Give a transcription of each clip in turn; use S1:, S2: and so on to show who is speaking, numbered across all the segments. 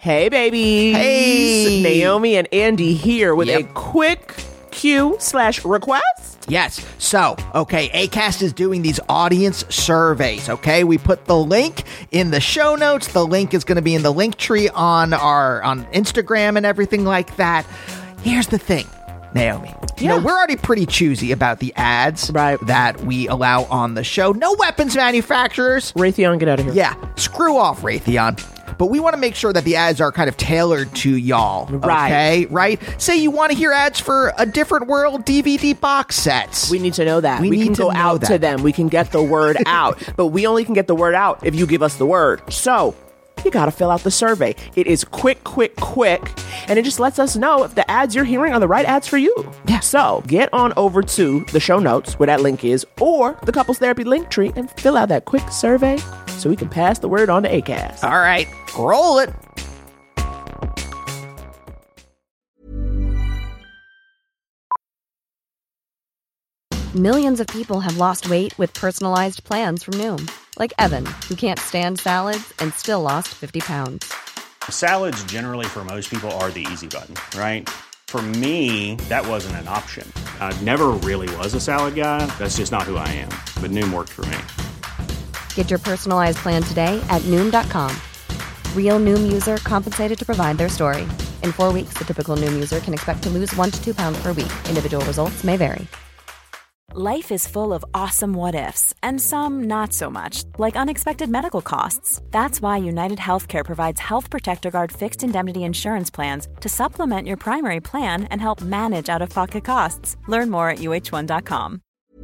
S1: Hey, babies.
S2: Hey.
S1: Naomi and Andy here with a quick Q/request.
S2: Yes. So, okay, Acast is doing these audience surveys, okay? We put the link in the show notes. The link is going to be in the link tree on Instagram and everything like that. Here's the thing, Naomi. You know, we're already pretty choosy about the ads that we allow on the show. No weapons manufacturers.
S1: Raytheon, get out of here.
S2: Yeah, screw off, Raytheon. But we want to make sure that the ads are kind of tailored to y'all, okay? Right? Say you want to hear ads for A Different World DVD box sets.
S1: We need to know that.
S2: We
S1: can go out to them. We can get the word out. But we only can get the word out if you give us the word. So, you got to fill out the survey. It is quick, and it just lets us know if the ads you're hearing are the right ads for you.
S2: Yeah.
S1: So, get on over to the show notes where that link is, or the Couples Therapy link tree, and fill out that quick survey so we can pass the word on to Acast.
S2: All right, roll it.
S3: Millions of people have lost weight with personalized plans from Noom. Like Evan, who can't stand salads and still lost 50 pounds.
S4: Salads generally for most people are the easy button, right? For me, that wasn't an option. I never really was a salad guy. That's just not who I am. But Noom worked for me.
S3: Get your personalized plan today at Noom.com. Real Noom user compensated to provide their story. In 4 weeks, the typical Noom user can expect to lose 1 to 2 pounds per week. Individual results may vary.
S5: Life is full of awesome what-ifs, and some not so much, like unexpected medical costs. That's why United Healthcare provides Health Protector Guard fixed indemnity insurance plans to supplement your primary plan and help manage out-of-pocket costs. Learn more at UH1.com.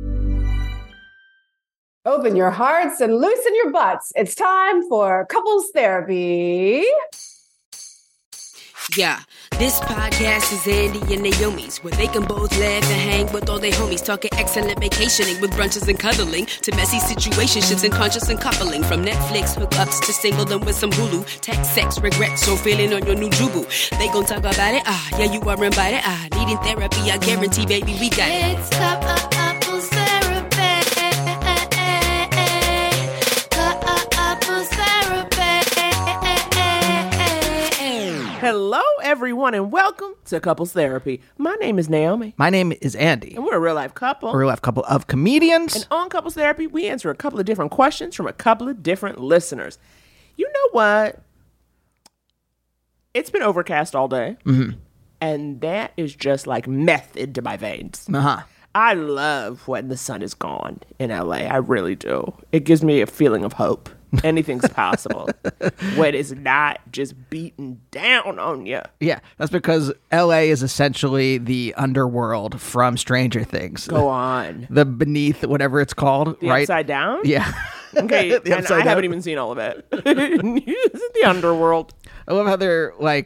S6: Open your hearts and loosen your butts. It's time for Couples Therapy.
S7: Yeah, this podcast is Andy and Naomi's, where they can both laugh and hang with all their homies, talking excellent vacationing with brunches and cuddling, to messy situationships and conscious and coupling, from Netflix hookups to singledom with some Hulu, tech, sex, regrets, or feeling on your new jubu. They gon' talk about it, yeah, you are invited, needing therapy, I guarantee, baby, we got it.
S8: It's Couples Therapy. Couples Therapy.
S1: Hello, everyone, and welcome to Couples Therapy. My name is Naomi.
S2: My name is Andy.
S1: And we're a real-life couple.
S2: We're a real-life couple of comedians.
S1: And on Couples Therapy, we answer a couple of different questions from a couple of different listeners. You know what? It's been overcast all day.
S2: Mm-hmm.
S1: And that is just like meth into my veins.
S2: Uh-huh.
S1: I love when the sun is gone in LA. I really do. It gives me a feeling of hope. Anything's possible when it's not just beating down on you.
S2: Yeah, that's because LA is essentially the underworld from Stranger Things.
S1: Go on.
S2: The beneath, whatever it's called,
S1: The
S2: right?
S1: Upside Down?
S2: Yeah.
S1: Okay,
S2: The
S1: and
S2: Upside
S1: I
S2: Down.
S1: haven't even seen all of it. This is the underworld.
S2: I love how they're like,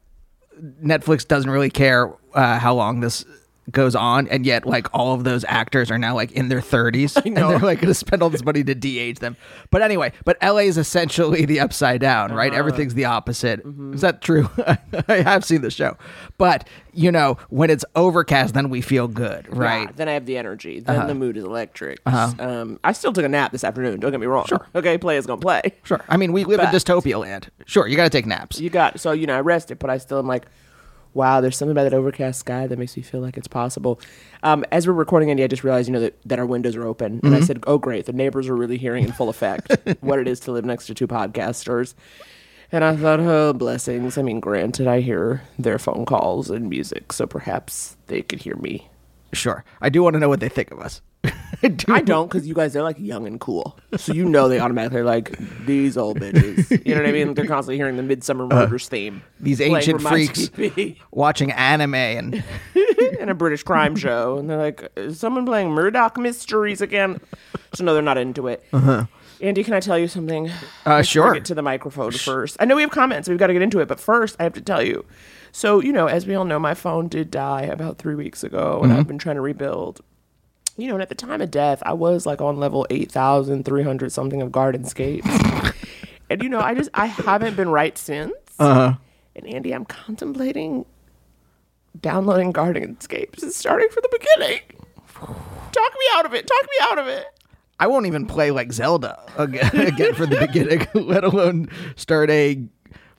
S2: Netflix doesn't really care how long this goes on, and yet like all of those actors are now like in their 30s.
S1: I know.
S2: And they're like going to spend all this money to de-age them. But anyway, LA is essentially the Upside Down, right? Everything's the opposite.
S1: Mm-hmm.
S2: Is that true? I have seen the show. But, you know, when it's overcast, then we feel good, right?
S1: Yeah, then I have the energy. Then the mood is electric. I still took a nap this afternoon. Don't get me wrong. Sure. Okay, play is going to play.
S2: Sure. I mean, we live in dystopia land. Sure, you got to take naps.
S1: So, I rested, but I still am like, wow, there's something about that overcast sky that makes me feel like it's possible. As we're recording, Andy, I just realized, that our windows are open. And I said, oh, great. The neighbors are really hearing in full effect what it is to live next to two podcasters. And I thought, oh, blessings. I mean, granted, I hear their phone calls and music, so perhaps they could hear me.
S2: Sure. I do want to know what they think of us.
S1: I don't, because you guys, they're like young and cool. So they automatically are like, these old bitches. You know what I mean? They're constantly hearing the Midsummer Murders theme.
S2: These ancient freaks watching anime and
S1: a British crime show. And they're like, is someone playing Murdoch Mysteries again? So no, they're not into it.
S2: Uh-huh.
S1: Andy, can I tell you something?
S2: Sure.
S1: Get to the microphone first. I know we have comments, so we've got to get into it. But first, I have to tell you. So, as we all know, my phone did die about 3 weeks ago, and I've been trying to rebuild. And at the time of death, I was like on level 8,300 something of Gardenscapes. And, I haven't been right since.
S2: Uh-huh.
S1: And Andy, I'm contemplating downloading Gardenscapes and starting from the beginning. Talk me out of it.
S2: I won't even play like Zelda again from the beginning, let alone start a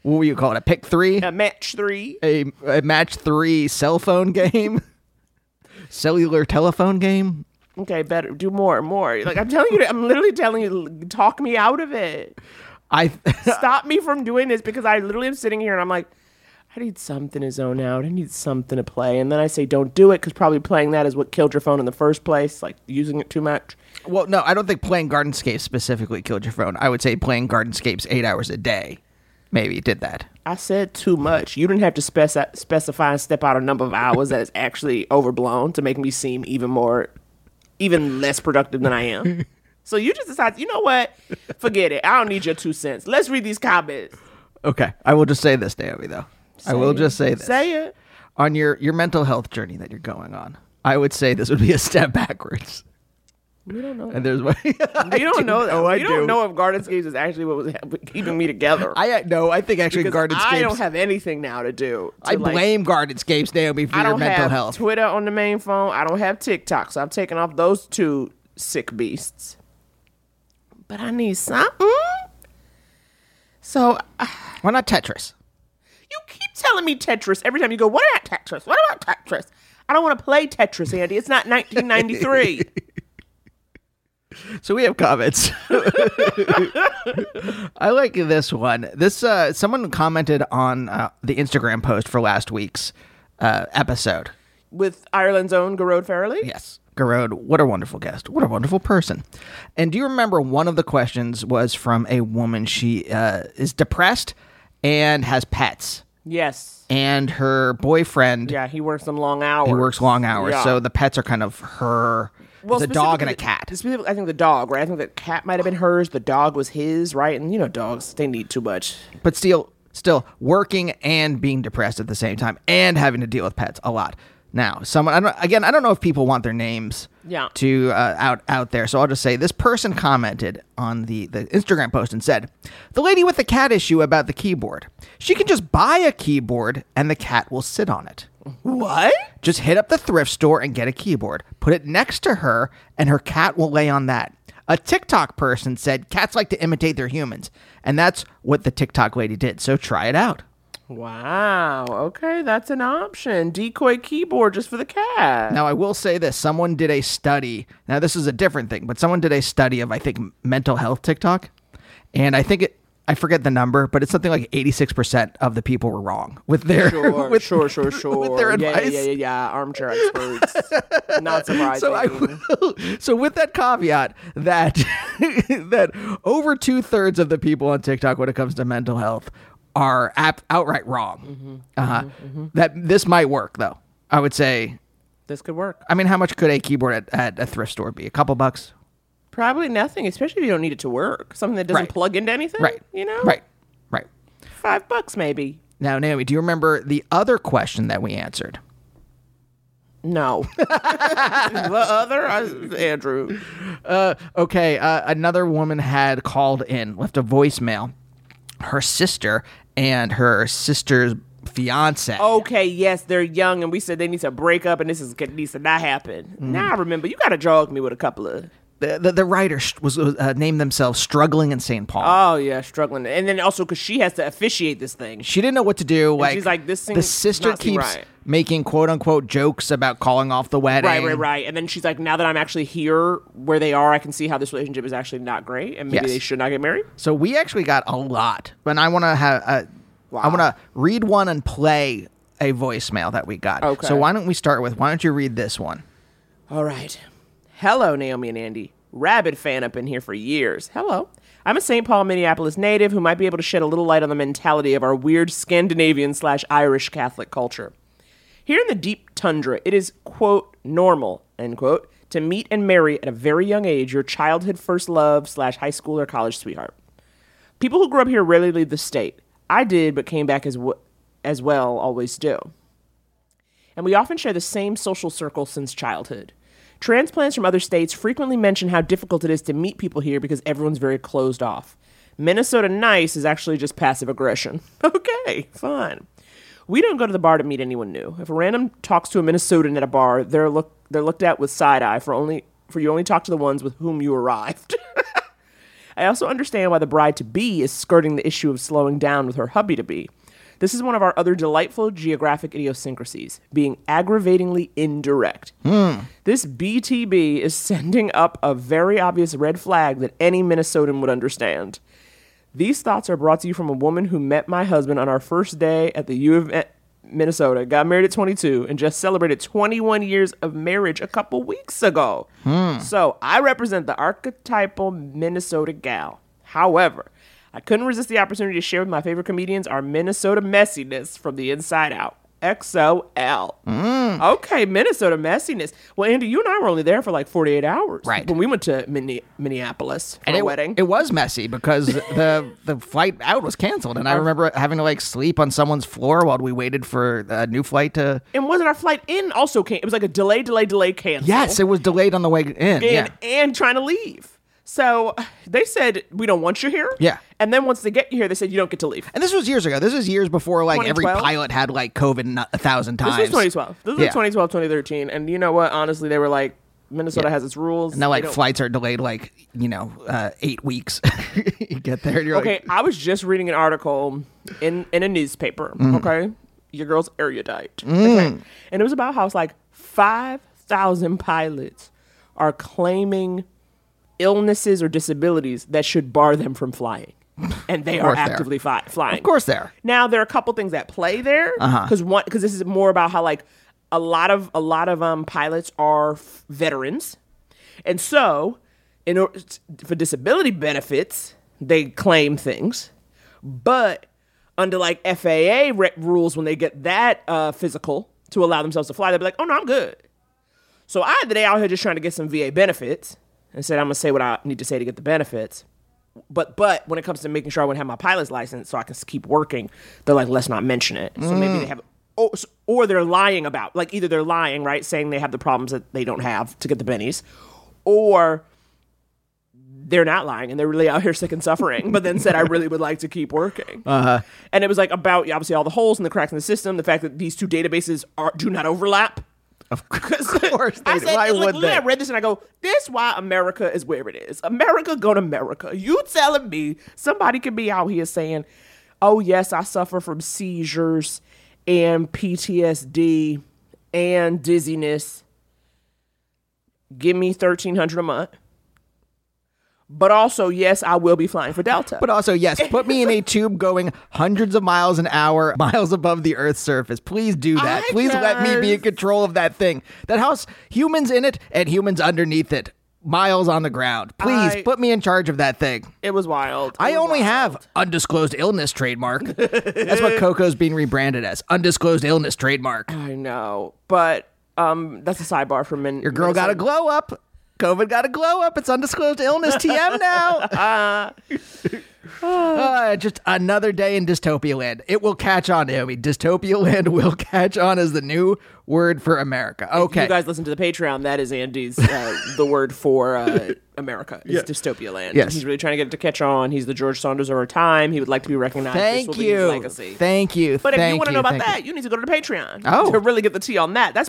S2: What will you call it? A pick 3?
S1: A match 3.
S2: A match 3 cell phone game? Cellular telephone game?
S1: Okay, better. Do more. Like, I'm telling you, I'm literally telling you, talk me out of it. Stop me from doing this, because I literally am sitting here and I'm like, I need something to zone out. I need something to play. And then I say, don't do it, because probably playing that is what killed your phone in the first place, like using it too much.
S2: Well, no, I don't think playing Gardenscape specifically killed your phone. I would say playing Gardenscapes 8 hours a day maybe did that.
S1: I said too much. You didn't have to specify and step out a number of hours that is actually overblown to make me seem even less productive than I am. So you just decided, you know what? Forget it. I don't need your 2 cents. Let's read these comments.
S2: Okay. I will just say this, Naomi, though. Just say this.
S1: Say it.
S2: On your mental health journey that you're going on, I would say this would be a step backwards.
S1: We don't know.
S2: And there's way
S1: You don't know that.
S2: I
S1: You don't know if Gardenscapes is actually what was keeping me together.
S2: I think actually
S1: Because
S2: Gardenscapes.
S1: I don't have anything now to do.
S2: I blame Gardenscapes, Naomi, for your mental health.
S1: I don't have Twitter on the main phone. I don't have TikTok, so I've taken off those 2 sick beasts. But I need something. So
S2: why not Tetris?
S1: You keep telling me Tetris every time you go, what about Tetris? What about Tetris? I don't want to play Tetris, Andy. It's not 1993.
S2: So we have comments. I like this one. This someone commented on the Instagram post for last week's episode.
S1: With Ireland's own Garode Farrelly?
S2: Yes. Garode, what a wonderful guest. What a wonderful person. And do you remember one of the questions was from a woman? She is depressed and has pets.
S1: Yes.
S2: And her boyfriend...
S1: Yeah, he works some long hours.
S2: He works long hours.
S1: Yeah.
S2: So the pets are kind of her... Well, it's a dog and a cat.
S1: I think the dog, right? I think the cat might have been hers. The dog was his, right? And, you know, dogs, they need too much.
S2: But still working and being depressed at the same time and having to deal with pets a lot. Now, I don't know if people want their names to out there, so I'll just say this person commented on the Instagram post and said, the lady with the cat issue about the keyboard. She can just buy a keyboard and the cat will sit on it.
S1: What?
S2: Just hit up the thrift store and get a keyboard. Put it next to her and her cat will lay on that. A TikTok person said cats like to imitate their humans, and that's what the TikTok lady did, so try it out.
S1: Wow. Okay, that's an option. Decoy keyboard just for the cat.
S2: Now, I will say this. Someone did a study. Now, this is a different thing, but someone did a study of, I think, mental health TikTok. And I think I forget the number, but it's something like 86% of the people were wrong with their
S1: sure.
S2: with their advice.
S1: Yeah. Armchair experts. Not surprising.
S2: So with that caveat that that over 2/3 of the people on TikTok when it comes to mental health are outright wrong. That this might work, though. I would say
S1: this could work.
S2: I mean, how much could a keyboard at a thrift store be? A couple bucks?
S1: Probably nothing, especially if you don't need it to work. Something that doesn't plug into anything.
S2: Right.
S1: You know?
S2: Right.
S1: $5 maybe.
S2: Now, Naomi, do you remember the other question that we answered?
S1: No. The other? Andrew.
S2: Okay. Another woman had called in, left a voicemail. Her sister and her sister's fiance.
S1: Okay, yes, they're young, and we said they need to break up, and this needs to not happen. Now I remember. You got to jog me with a couple of...
S2: The writer was named themselves Struggling in St. Paul.
S1: Oh, yeah, Struggling. And then also because she has to officiate this thing.
S2: She didn't know what to do.
S1: And she's like, this thing
S2: the sister keeps making quote-unquote jokes about calling off the wedding.
S1: Right. And then she's like, now that I'm actually here where they are, I can see how this relationship is actually not great, and maybe they should not get married.
S2: So we actually got a lot. And I want to have... I want to read one and play a voicemail that we got.
S1: Okay.
S2: So why don't you read this one?
S1: All right. Hello, Naomi and Andy. Rabid fan up in here for years. Hello. I'm a St. Paul, Minneapolis native who might be able to shed a little light on the mentality of our weird Scandinavian/Irish Catholic culture. Here in the deep tundra, it is, quote, normal, end quote, to meet and marry at a very young age your childhood first love/high school or college sweetheart. People who grew up here rarely leave the state. I did, but came back as well always do. And we often share the same social circle since childhood. Transplants from other states frequently mention how difficult it is to meet people here because everyone's very closed off. Minnesota nice is actually just passive aggression. Okay, fine. We don't go to the bar to meet anyone new. If a random talks to a Minnesotan at a bar, they're looked at with side eye for you only talk to the ones with whom you arrived. I also understand why the bride-to-be is skirting the issue of slowing down with her hubby-to-be. This is one of our other delightful geographic idiosyncrasies, being aggravatingly indirect. This BTB is sending up a very obvious red flag that any Minnesotan would understand. These thoughts are brought to you from a woman who met my husband on our first day at the U of Minnesota, got married at 22, and just celebrated 21 years of marriage a couple weeks ago. So I represent the archetypal Minnesota gal. However, I couldn't resist the opportunity to share with my favorite comedians our Minnesota messiness from the inside out. XOL. Okay, Minnesota messiness. Well, Andy, you and I were only there for like 48 hours.
S2: Right.
S1: When we went to Minneapolis for
S2: And
S1: a wedding.
S2: It was messy because the flight out was canceled, and I remember having to like sleep on someone's floor while we waited for a new flight to.
S1: And wasn't our flight in also it was like a delay cancel.
S2: Yes, it was delayed on the way in.
S1: And trying to leave. So they said, we don't want you here.
S2: Yeah.
S1: And then once they get you here, they said, you don't get to leave.
S2: And this was years ago. This was years before like every
S1: 2012?
S2: pilot had like COVID 1,000 times.
S1: This was 2012. This was like 2012, 2013. And you know what? Honestly, they were like, Minnesota has its rules.
S2: And now like
S1: They don't-
S2: flights are delayed like, 8 weeks. You get there and you're
S1: Okay,
S2: like.
S1: I was just reading an article in a newspaper, okay? Your girl's erudite. Okay? And it was about how it's like 5,000 pilots are claiming illnesses or disabilities that should bar them from flying. And they are
S2: course they are.
S1: actively flying.
S2: Of course there.
S1: Now, there are a couple things that play there. Because this is more about how like a lot of pilots are veterans. And so, in order for disability benefits, they claim things, but under like FAA rules, when they get that physical to allow themselves to fly, they'll be like, "Oh no, I'm good." So I had the day out here just trying to get some VA benefits, and said I'm gonna say what I need to say to get the benefits. But when it comes to making sure I would have my pilot's license so I can keep working, they're like, "Let's not mention it." So maybe they have. Or they're lying about, like either they're lying, right, saying they have the problems that they don't have to get the bennies, or they're not lying and they're really out here sick and suffering, but then said, I really would like to keep working. And it was like about, obviously, all the holes and the cracks in the system, the fact that these two databases do not overlap.
S2: Of course.
S1: I said,
S2: why would they?
S1: I read this and I go, this why America is where it is. America go to America. You telling me somebody could be out here saying, oh, yes, I suffer from seizures and PTSD and dizziness. Give me $1,300 a month. But also, yes, I will be flying for Delta.
S2: But also, yes, put me in a tube going hundreds of miles an hour, miles above the Earth's surface. Please do that. Please let me be in control of that thing. That house, humans in it and humans underneath it. Miles on the ground. Please put me in charge of that thing.
S1: It was wild.
S2: I only have undisclosed illness trademark. That's what Coco's being rebranded as. Undisclosed illness trademark.
S1: I know. But that's a sidebar for men.
S2: Your girl got a glow up. COVID got a glow up. It's undisclosed illness TM now. Just another day in dystopia land. It will catch on, Naomi. Dystopia land will catch on as the new word for America. Okay.
S1: If you guys listen to the Patreon, that is Andy's, the word for America. Is dystopia land.
S2: Yes.
S1: He's really trying to get it to catch on. He's the George Saunders of our time. He would like to be recognized. This will be his legacy.
S2: Thank you.
S1: But if you want to know about that, you need to go to the Patreon to really get the tea on that. That's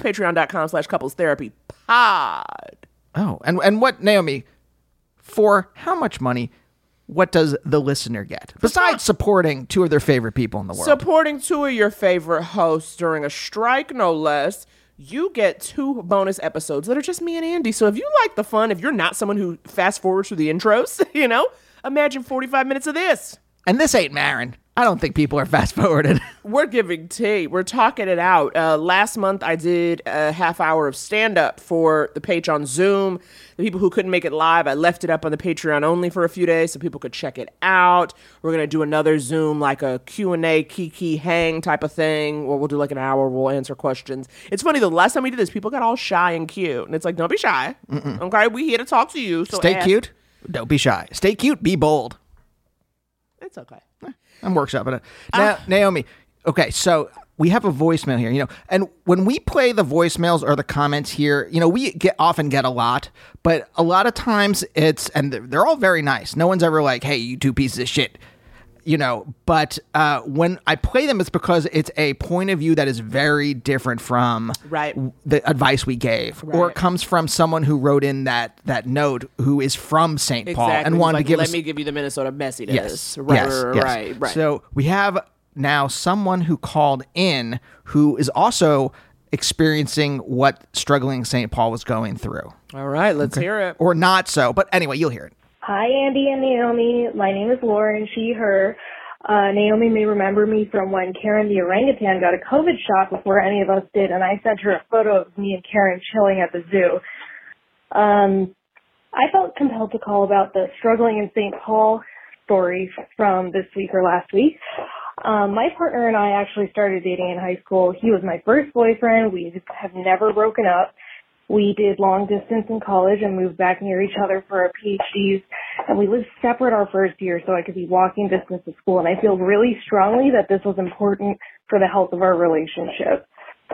S1: patreon.com/couplestherapypod.
S2: Oh, and what, Naomi, for how much money, what does the listener get? Besides supporting two of their favorite people in the world.
S1: Supporting two of your favorite hosts during a strike, no less, you get 2 bonus episodes that are just me and Andy. So if you like the fun, if you're not someone who fast forwards through the intros, imagine 45 minutes of this.
S2: And this ain't Marin. I don't think people are fast forwarded.
S1: We're giving tea. We're talking it out. Last month, I did a half hour of stand-up for the page on Zoom. The people who couldn't make it live, I left it up on the Patreon only for a few days so people could check it out. We're going to do another Zoom, like a Q&A, kiki hang type of thing, where we'll do like an hour, we'll answer questions. It's funny, the last time we did this, people got all shy and cute. And it's like, don't be shy. Okay, we here to talk to you. So
S2: Stay cute. Don't be shy. Stay cute. Be bold.
S1: It's okay.
S2: I'm workshopping it. Now, Naomi, okay, so we have a voicemail here, and when we play the voicemails or the comments here, we often get a lot, but a lot of times and they're all very nice. No one's ever like, hey, you two pieces of shit. but when I play them, it's because it's a point of view that is very different from the advice we gave, or it comes from someone who wrote in that note who is from St. Paul and wanted to give
S1: let me give you the Minnesota messiness.
S2: Yes.
S1: Right.
S2: So we have now someone who called in who is also experiencing what struggling St. Paul was going through.
S1: All right, let's hear it.
S2: Or not so, but anyway, you'll hear it.
S9: Hi, Andy and Naomi. My name is Lauren, she, her. Naomi may remember me from when Karen the orangutan got a COVID shot before any of us did, and I sent her a photo of me and Karen chilling at the zoo. I felt compelled to call about the struggling in St. Paul story from this week or last week. My partner and I actually started dating in high school. He was my first boyfriend. We have never broken up. We did long distance in college and moved back near each other for our PhDs, and we lived separate our first year so I could be walking distance to school, and I feel really strongly that this was important for the health of our relationship.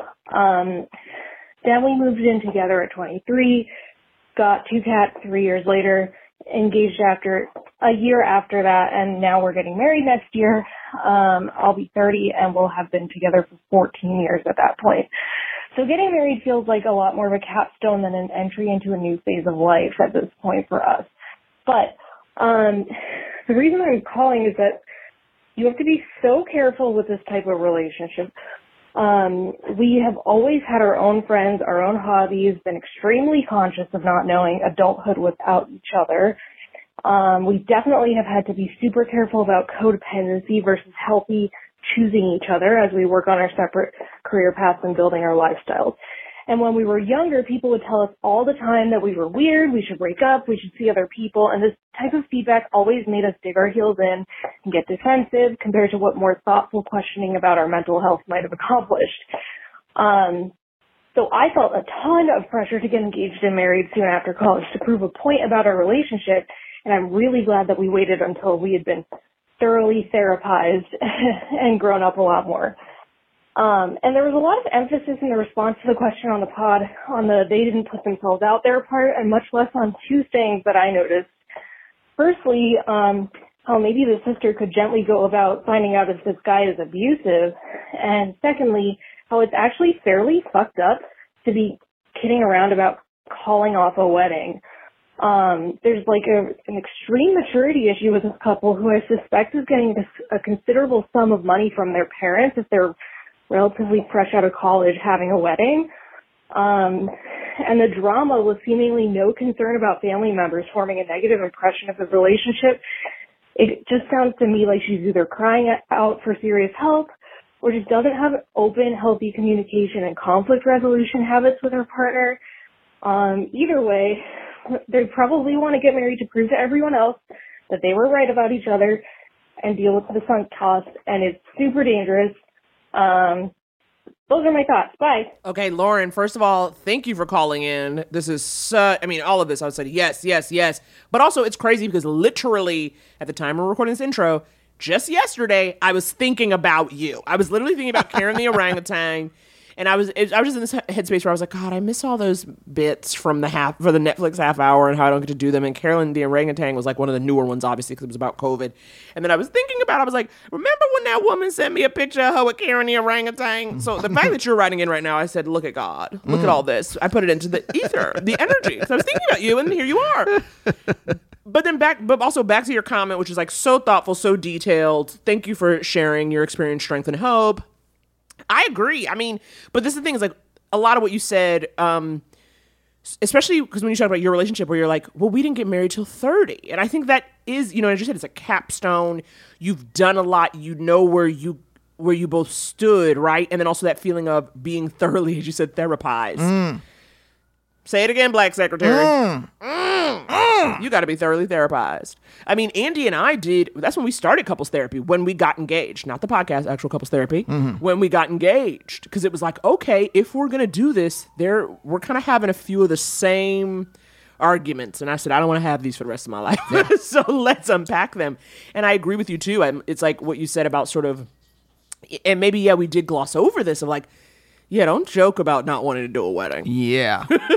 S9: Then we moved in together at 23, got 2 cats 3 years later, engaged after a year after that, and now we're getting married next year. I'll be 30 and we'll have been together for 14 years at that point. So getting married feels like a lot more of a capstone than an entry into a new phase of life at this point for us. But the reason I'm calling is that you have to be so careful with this type of relationship. We have always had our own friends, our own hobbies, been extremely conscious of not knowing adulthood without each other. We definitely have had to be super careful about codependency versus healthy choosing each other as we work on our separate career paths and building our lifestyles. And when we were younger, people would tell us all the time that we were weird, we should break up, we should see other people, and this type of feedback always made us dig our heels in and get defensive compared to what more thoughtful questioning about our mental health might have accomplished. So I felt a ton of pressure to get engaged and married soon after college to prove a point about our relationship, and I'm really glad that we waited until we had been thoroughly therapized and grown up a lot more. And there was a lot of emphasis in the response to the question on the pod on the they didn't put themselves out there part, and much less on 2 things that I noticed. Firstly, how maybe the sister could gently go about finding out if this guy is abusive. And secondly, how it's actually fairly fucked up to be kidding around about calling off a wedding. There's like an extreme maturity issue with this couple who I suspect is getting a considerable sum of money from their parents if they're relatively fresh out of college having a wedding. And the drama with seemingly no concern about family members forming a negative impression of the relationship. It just sounds to me like she's either crying out for serious help or just doesn't have open, healthy communication and conflict resolution habits with her partner. Either way, they probably want to get married to prove to everyone else that they were right about each other and deal with the sunk cost, and it's super dangerous. Those are my thoughts. Bye.
S1: Okay, Lauren, first of all, thank you for calling in. This is, all of this, I would say yes. But also, it's crazy because literally, at the time we're recording this intro, just yesterday, I was thinking about you. I was literally thinking about Karen the orangutan. And I was just in this headspace where I was like, God, I miss all those bits from the Netflix half hour and how I don't get to do them. And Carolyn the orangutan was like one of the newer ones, obviously, because it was about COVID. And then I was thinking about it. I was like, remember when that woman sent me a picture of her with Karen the orangutan? So the fact that you're writing in right now, I said, look at God. Look at all this. I put it into the ether, the energy. So I was thinking about you, and here you are. But also back to your comment, which is like so thoughtful, so detailed. Thank you for sharing your experience, strength, and hope. I agree. I mean, but this is the thing is like a lot of what you said, especially because when you talk about your relationship where you're like, well, we didn't get married till 30. And I think that is, as you said, it's a capstone. You've done a lot. You know where you both stood, right? And then also that feeling of being thoroughly, as you said, therapized. Say it again, Black Secretary. You got to be thoroughly therapized. I mean, Andy and I that's when we started couples therapy, when we got engaged. Not the podcast, actual couples therapy. When we got engaged. Because it was like, okay, if we're going to do this, we're kind of having a few of the same arguments. And I said, I don't want to have these for the rest of my life. Yeah. So let's unpack them. And I agree with you, too. It's like what you said about sort of, and maybe, we did gloss over this of like, don't joke about not wanting to do a wedding.
S2: Yeah.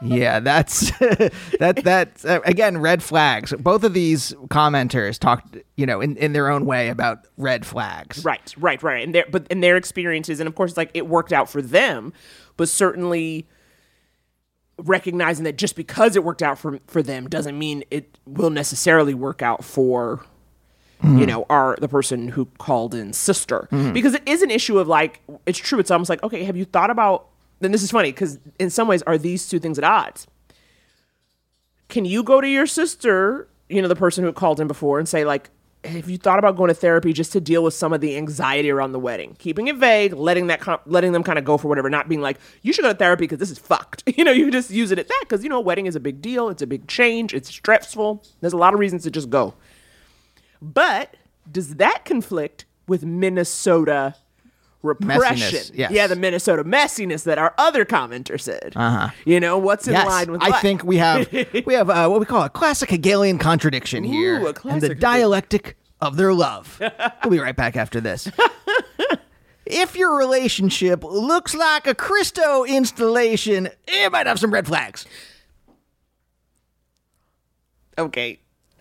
S2: Yeah, that's that's again, red flags. Both of these commenters talked, in their own way about red flags.
S1: Right. And their experiences, and of course, like, it worked out for them, but certainly recognizing that just because it worked out for them doesn't mean it will necessarily work out for the person who called in sister. Because it is an issue of, like, it's true, it's almost like, okay, have you thought about, then this is funny, because in some ways, are these two things at odds? Can you go to your sister, the person who called in before, and say, like, have you thought about going to therapy just to deal with some of the anxiety around the wedding? Keeping it vague, letting them kind of go for whatever, not being like, you should go to therapy because this is fucked. You just use it at that because, a wedding is a big deal. It's a big change. It's stressful. There's a lot of reasons to just go. But does that conflict with Minnesota repression?
S2: Yes.
S1: Yeah, the Minnesota messiness that our other commenter said. What's in line with what?
S2: I think we have what we call a classic Hegelian contradiction here.
S1: Ooh, a classic
S2: and the dialectic of their love. We'll be right back after this. If your relationship looks like a Christo installation, it might have some red flags.
S1: Okay.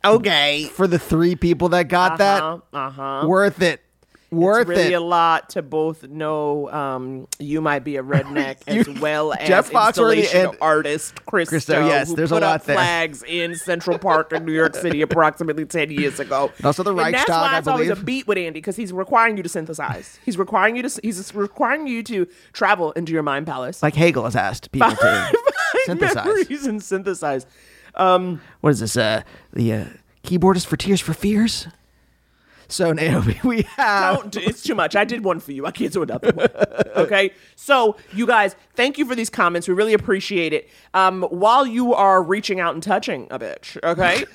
S2: For the 3 people that got that, worth it. It's
S1: really a lot to both know you might be a redneck as well as
S2: Jeff
S1: installation artist Christo,
S2: yes,
S1: who
S2: there's
S1: put
S2: a lot
S1: up
S2: there.
S1: flags in Central Park in New York City approximately 10 years ago.
S2: Also the Reichstag,
S1: and that's why it's
S2: I
S1: always
S2: believe.
S1: a beat with Andy, because he's requiring you to synthesize. He's requiring you to travel into your mind palace.
S2: Like Hegel has asked people to synthesize.
S1: Memories and synthesize.
S2: What is this? The keyboardist for Tears for Fears? So, Naomi, we have...
S1: It's too much. I did one for you. I can't do another one. Okay? So, you guys, thank you for these comments. We really appreciate it. While you are reaching out and touching a bitch, okay?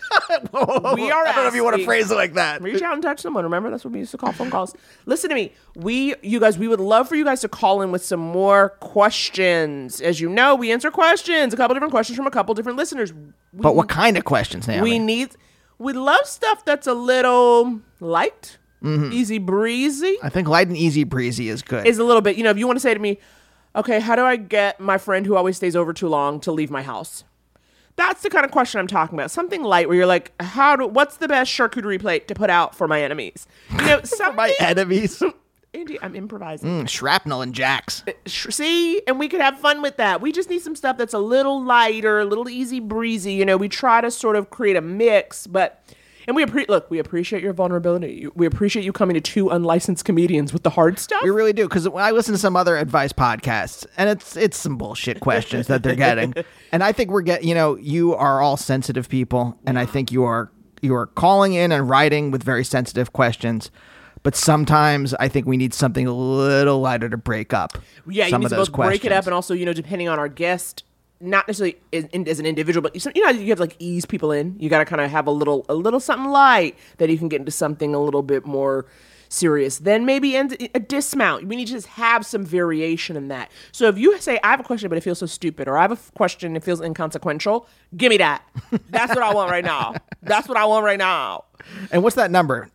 S1: We are
S2: I don't know if you want to phrase it like that.
S1: Reach out and touch someone. Remember, that's what we used to call phone calls. Listen to me. We would love for you guys to call in with some more questions. As you know, we answer questions. A couple different questions from a couple different listeners.
S2: But what kind of questions, Naomi?
S1: We love stuff that's a little light, easy breezy.
S2: I think light and easy breezy is good.
S1: Is a little bit, if you want to say to me, okay, how do I get my friend who always stays over too long to leave my house? That's the kind of question I'm talking about. Something light where you're like, what's the best charcuterie plate to put out for my enemies?
S2: For my enemies?
S1: Andy, I'm improvising.
S2: Shrapnel and jacks.
S1: See? And we could have fun with that. We just need some stuff that's a little lighter, a little easy breezy. We try to sort of create a mix, and we appreciate your vulnerability. We appreciate you coming to 2 unlicensed comedians with the hard stuff.
S2: We really do, because I listen to some other advice podcasts, and it's some bullshit questions that they're getting. And I think you are all sensitive people, and I think you are calling in and writing with very sensitive questions. But sometimes I think we need something a little lighter to break up.
S1: Yeah, you need to both break it up, and also, depending on our guest, not necessarily as an individual, but you have to like ease people in. You got to kind of have a little something light that you can get into something a little bit more serious. Then maybe a dismount. We need to just have some variation in that. So if you say, I have a question, but it feels so stupid, or I have a question, it feels inconsequential, give me that. That's what I want right now.
S2: And what's that number?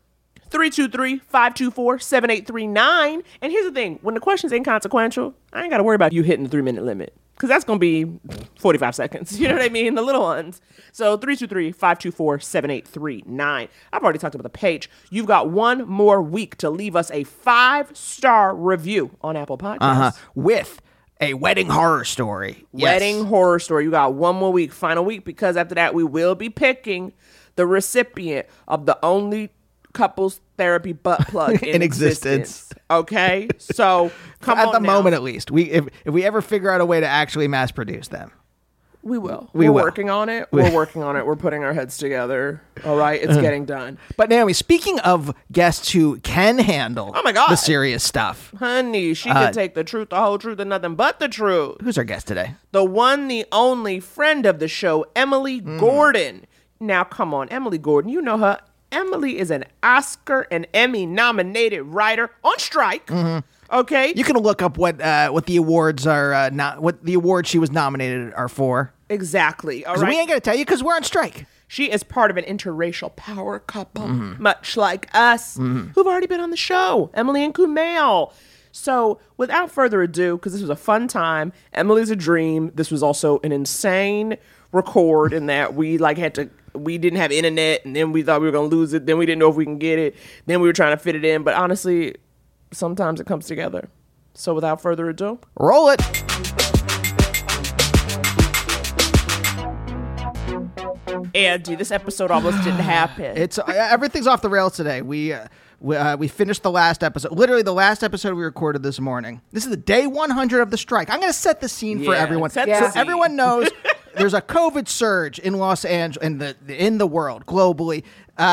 S1: 323-524-7839. And here's the thing. When the question's inconsequential, I ain't got to worry about you hitting the 3-minute limit. Because that's going to be 45 seconds. You know what I mean? The little ones. So 323-524-7839. I've already talked about the page. You've got one more week to leave us a 5-star review on Apple Podcasts.
S2: With a wedding horror story.
S1: Wedding horror story. You got one more week, final week, because after that we will be picking the recipient of the only couples therapy butt plug in existence. Okay? So, come on
S2: at the
S1: now.
S2: moment, at least. If we ever figure out a way to actually mass produce them.
S1: We will.
S2: We're
S1: working on it. We're working on it. We're putting our heads together. All right? It's getting done.
S2: But Naomi, speaking of guests who can handle the serious stuff.
S1: Honey, she can take the truth, the whole truth, and nothing but the truth.
S2: Who's our guest today?
S1: The one, the only friend of the show, Emily Gordon. Now, come on. Emily Gordon, you know her. Emily is an Oscar and Emmy nominated writer on strike. Okay,
S2: you can look up what the awards are what the awards she was nominated are for.
S1: Exactly. All right,
S2: we ain't gonna tell you because we're on strike.
S1: She is part of an interracial power couple, much like us, who've already been on the show. Emily and Kumail. So without further ado, because this was a fun time, Emily's a Dream. This was also an insane record in that we we didn't have internet, and then we thought we were going to lose it. Then we didn't know if we can get it. Then we were trying to fit it in. But honestly, sometimes it comes together. So without further ado,
S2: roll it.
S1: Andy, this episode almost didn't happen.
S2: It's everything's off the rails today. We finished the last episode. Literally the last episode we recorded this morning. This is the day 100 of the strike. I'm going to set the scene for everyone. So everyone knows there's a COVID surge in Los Angeles, in the world, globally.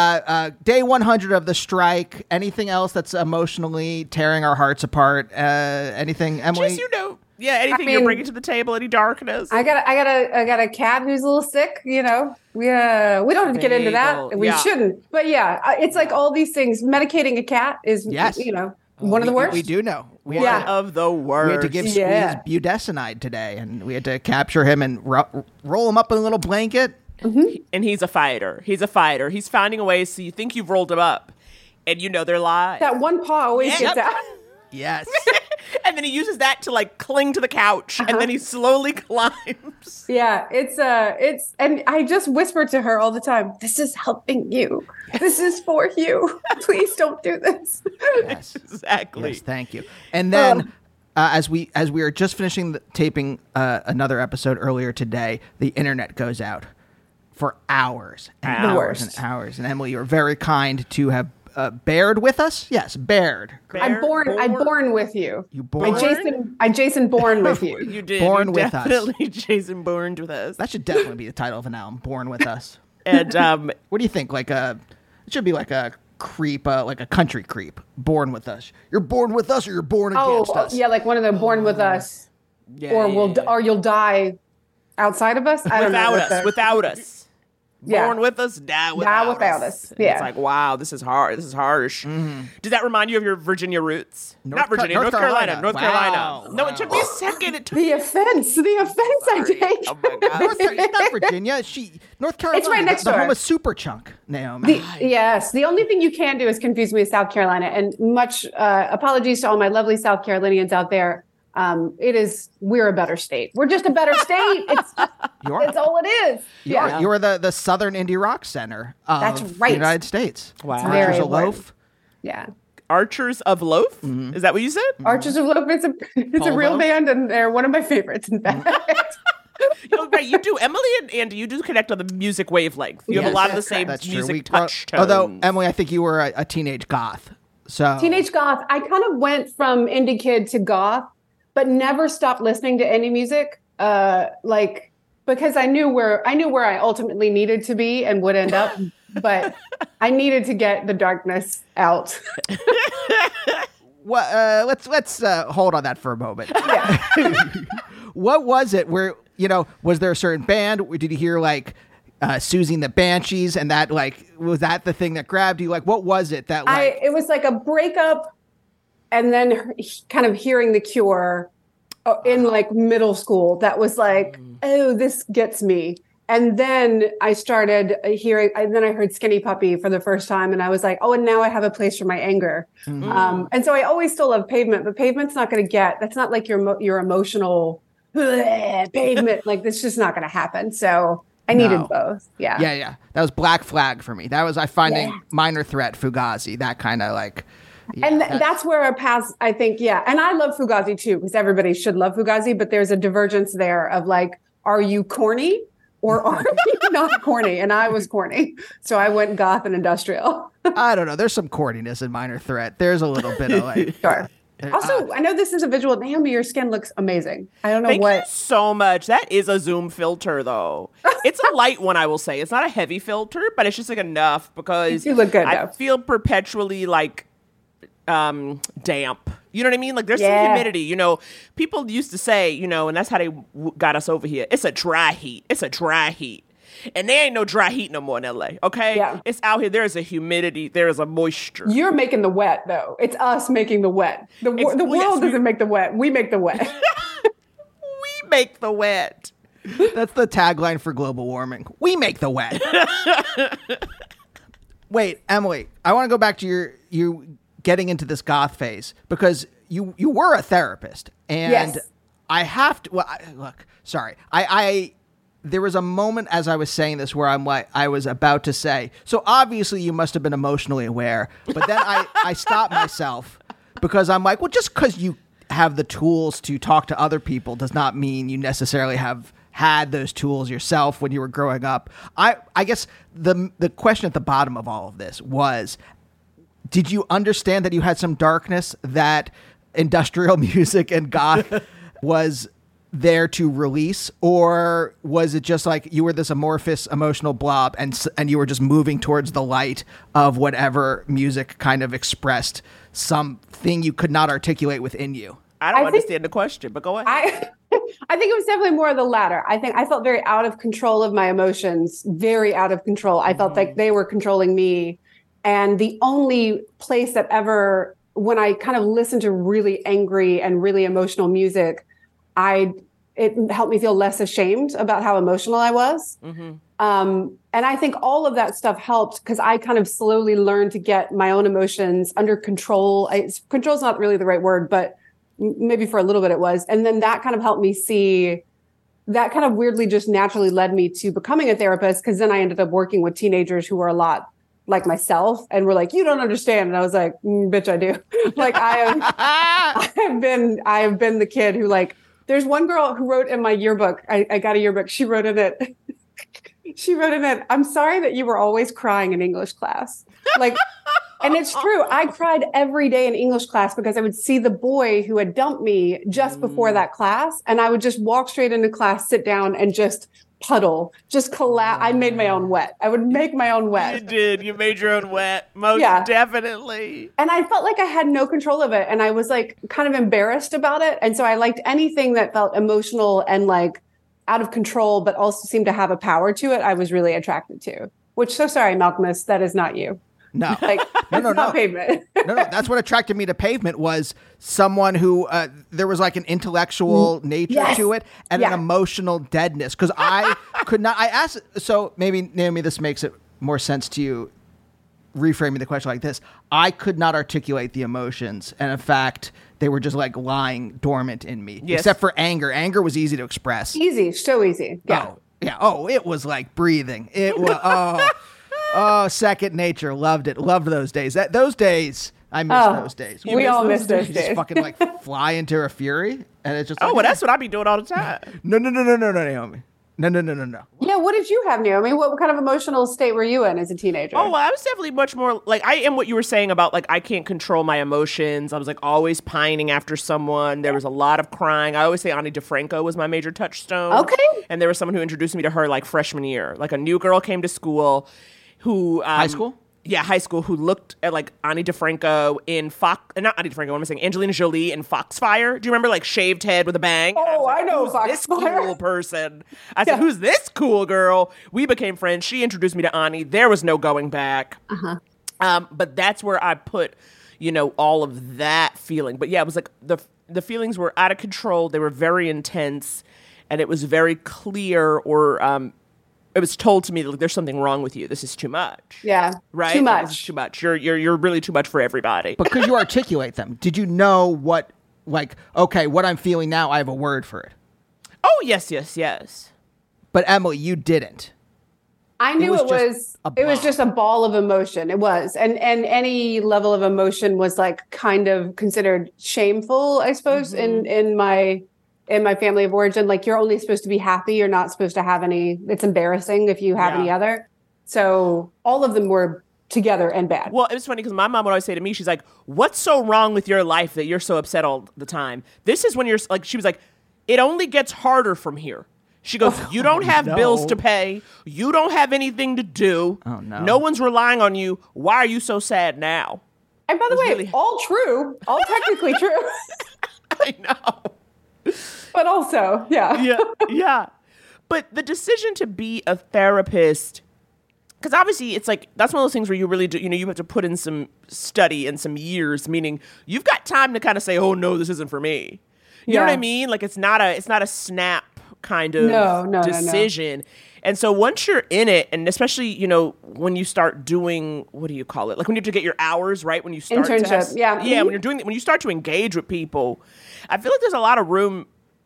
S2: Day 100 of the strike. Anything else that's emotionally tearing our hearts apart? Anything, Emily?
S1: Just, anything you're bringing to the table, any darkness.
S6: I got a cat who's a little sick. We don't have to get into that. We shouldn't. But it's like all these things. Medicating a cat is, one of the worst.
S2: We do know.
S1: One of the worst.
S2: We had to give Squeeze budesonide today, and we had to capture him and roll him up in a little blanket.
S1: Mm-hmm. And he's a fighter. He's finding a way so you think you've rolled him up, and they're live.
S6: That one paw always gets out.
S2: Yes.
S1: And then he uses that to cling to the couch, and then he slowly climbs.
S6: Yeah, and I just whisper to her all the time, this is helping you. This is for you. Please don't do this.
S2: Yes,
S1: exactly.
S2: Yes, thank you. And then as we were just finishing taping another episode earlier today, the internet goes out for hours and hours and hours. And Emily, you were very kind to have bared with us. Yes, bared.
S6: I'm born with you.
S2: You born?
S6: I Jason born with you.
S1: You did.
S2: Born with us.
S1: Definitely Jason born with us.
S2: That should definitely be the title of an album. Born with us.
S1: And
S2: what do you think? It should be like a creep, like a country creep. Born with us. You're born with us, or you're born against us.
S6: Yeah, like one of the born with us, or you'll die outside of us. I don't know.
S1: Without us.
S6: Yeah.
S1: Born with us, die without us.
S6: Yeah.
S1: It's like, wow, this is hard. This is harsh. Mm-hmm. Does that remind you of your Virginia roots?
S2: North Carolina.
S1: North Carolina. No, it took me a second.
S6: The offense I take.
S1: Oh my God.
S2: It's not Virginia. North Carolina.
S6: It's right next door.
S2: The home of Super Chunk, Naomi.
S6: Yes. The only thing you can do is confuse me with South Carolina. And much apologies to all my lovely South Carolinians out there. We're a better state. We're just a better state. It's all it is.
S2: You're the Southern Indie Rock Center of
S6: That's right.
S2: the United States.
S1: Wow.
S2: Archers of Loaf.
S6: Yeah.
S1: Archers of Loaf? Mm-hmm. Is that what you said?
S6: Archers of Loaf. It's a real band, and they're one of my favorites, in fact.
S1: Right, you do. Emily and Andy, you do connect on the music wavelength. You have a lot of the same music touch tones.
S2: Although, Emily, I think you were a teenage goth. So
S6: teenage goth. I kind of went from indie kid to goth, but never stopped listening to any music. Because I knew where I ultimately needed to be and would end up, but I needed to get the darkness out.
S2: Well, let's hold on that for a moment.
S6: Yeah.
S2: What was it where, was there a certain band? Did you hear Susie and the Banshees, and that was that the thing that grabbed you? What was it that
S6: it was like a breakup, and then kind of hearing The Cure in middle school. That was oh, this gets me. And then I started hearing, and then I heard Skinny Puppy for the first time, and I was like, oh, and now I have a place for my anger. Mm-hmm. And so I always still love Pavement, but Pavement's not going to that's not like your emotional Pavement. That's just not going to happen. So I needed both. Yeah.
S2: Yeah. That was Black Flag for me. That was finding Minor Threat, Fugazi, that kind of
S6: and that's where our paths, I think, And I love Fugazi too, because everybody should love Fugazi, but there's a divergence there of are you corny or are you not corny? And I was corny. So I went goth and industrial.
S2: I don't know. There's some corniness in Minor Threat. There's a little bit of
S6: Sure. Also, I know this is a visual. Naomi, your skin looks amazing. I don't know
S1: Thank you so much. That is a Zoom filter, though. It's a light one, I will say. It's not a heavy filter, but it's just enough because
S6: you look good.
S1: I feel perpetually damp. You know what I mean? There's some humidity. People used to say, and that's how they got us over here. It's a dry heat. It's a dry heat. And there ain't no dry heat no more in LA, okay?
S6: Yeah.
S1: It's out here. There is a humidity. There is a moisture.
S6: You're making the wet, though. It's us making the wet. The world doesn't make the wet. We make the wet.
S2: We make the wet. That's the tagline for global warming. We make the wet. Wait, Emily, I want to go back to you getting into this goth phase, because you were a therapist, and
S6: Yes.
S2: I have to. Well, look, sorry, I there was a moment as I was saying this where I was about to say, so obviously you must have been emotionally aware, but then I stopped myself because I'm like, well, just because you have the tools to talk to other people does not mean you necessarily have had those tools yourself when you were growing up. I guess the question at the bottom of all of this was, did you understand that you had some darkness that industrial music and goth was there to release, or was it just like you were this amorphous emotional blob and you were just moving towards the light of whatever music kind of expressed something you could not articulate within you?
S1: I don't understand the question, but go ahead.
S6: I think it was definitely more of the latter. I think I felt very out of control of my emotions, very out of control. I felt like they were controlling me. And the only place that ever, when I kind of listened to really angry and really emotional music, it helped me feel less ashamed about how emotional I was. And I think all of that stuff helped because I kind of slowly learned to get my own emotions under control. Control's not really the right word, but maybe for a little bit it was. And then that kind of helped me see, that kind of weirdly just naturally led me to becoming a therapist, because then I ended up working with teenagers who were a lot like myself and were like, you don't understand. And I was like, bitch, I do. Like I have been the kid who, like, there's one girl who wrote in my yearbook, I got a yearbook, she wrote in it, I'm sorry that you were always crying in English class. Like, and it's true. I cried every day in English class because I would see the boy who had dumped me just before that class. And I would just walk straight into class, sit down and just puddle, just collapse. I made my own wet. I would make my own wet.
S1: You did. You made your own wet. Most definitely.
S6: And I felt like I had no control of it. And I was like kind of embarrassed about it. And so I liked anything that felt emotional and like out of control, but also seemed to have a power to it. I was really attracted to, which, so sorry, Malcolmus, that is not you.
S2: No,
S6: like,
S2: no.
S6: Pavement.
S2: No. That's what attracted me to Pavement was someone who there was like an intellectual nature to it and an emotional deadness. Because I could not. I asked. So maybe Naomi, this makes it more sense to you. Reframing the question like this: I could not articulate the emotions, and in fact, they were just like lying dormant in me.
S1: Yes.
S2: Except for anger. Anger was easy to express.
S6: Easy, so easy. Yeah.
S2: Oh, yeah. Oh, it was like breathing. It was. Oh, second nature. Loved it. Loved those days. Those days, I miss those days.
S6: We all miss those days.
S2: Just fucking like fly into a fury, and it's just.
S1: Oh,
S2: like,
S1: well, that's what I be doing all the time.
S2: No, Naomi. No.
S6: Yeah, what did you have, Naomi? What kind of emotional state were you in as a teenager?
S1: Oh, well, I was definitely much more like I am what you were saying about like I can't control my emotions. I was like always pining after someone. There was a lot of crying. I always say Ani DeFranco was my major touchstone.
S6: Okay.
S1: And there was someone who introduced me to her like freshman year. Like a new girl came to school who
S2: high school?
S1: Yeah, high school, who looked at like Ani DeFranco in not Ani DeFranco, what am I saying? Angelina Jolie in Foxfire. Do you remember like shaved head with a bang?
S6: Oh, I know
S1: Who's
S6: Foxfire.
S1: this cool person? I said, who's this cool girl? We became friends. She introduced me to Ani. There was no going back. But that's where I put, all of that feeling. But yeah, it was like the feelings were out of control. They were very intense, and it was very clear, or it was told to me that like, there's something wrong with you. This is too much.
S6: Yeah.
S1: Right?
S6: Too
S1: Like,
S6: much.
S1: this is too much. You're really too much for everybody.
S2: But could you articulate them? Did you know what, like, okay, what I'm feeling now, I have a word for it.
S1: Oh, yes.
S2: But Emily, you didn't.
S6: I knew it was
S2: just
S6: just a ball of emotion. It was. And any level of emotion was like kind of considered shameful, I suppose, in my family of origin. Like, you're only supposed to be happy. You're not supposed to have any. It's embarrassing if you have any other. So all of them were together and bad.
S1: Well, it was funny because my mom would always say to me, she's like, what's so wrong with your life that you're so upset all the time? This is when you're like, she was like, it only gets harder from here. She goes, you don't have bills to pay. You don't have anything to do.
S2: Oh, no.
S1: No one's relying on you. Why are you so sad now?
S6: And by the way, all true, all technically true.
S1: I know.
S6: But also,
S1: Yeah. But the decision to be a therapist, because obviously it's like, that's one of those things where you really do, you have to put in some study and some years, meaning you've got time to kind of say, oh no, this isn't for me. You know what I mean? Like it's not a snap kind of decision. And so once you're in it, and especially, you know, when you start doing, what do you call it? Like when you have to get your hours, right? When you start
S6: internship,
S1: Yeah, when you're doing, when you start to engage with people, I feel like there's a lot of room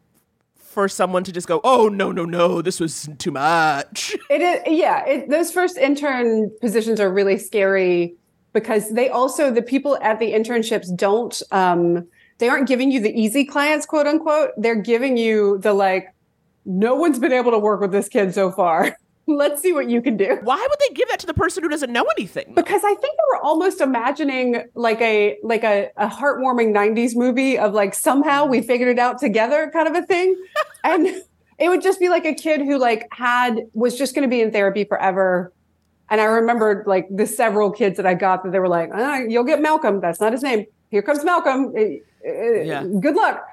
S1: for someone to just go, oh, no, this was too much.
S6: It is, yeah. Those first intern positions are really scary because they also, the people at the internships don't, they aren't giving you the easy clients, quote unquote. They're giving you the like, no one's been able to work with this kid so far. Let's see what you can do.
S1: Why would they give that to the person who doesn't know anything?
S6: Because I think they were almost imagining like a heartwarming 90s movie of like somehow we figured it out together kind of a thing. And it would just be like a kid who like was just going to be in therapy forever. And I remembered like the several kids that I got that they were like, you'll get Malcolm. That's not his name. Here comes Malcolm. Good luck.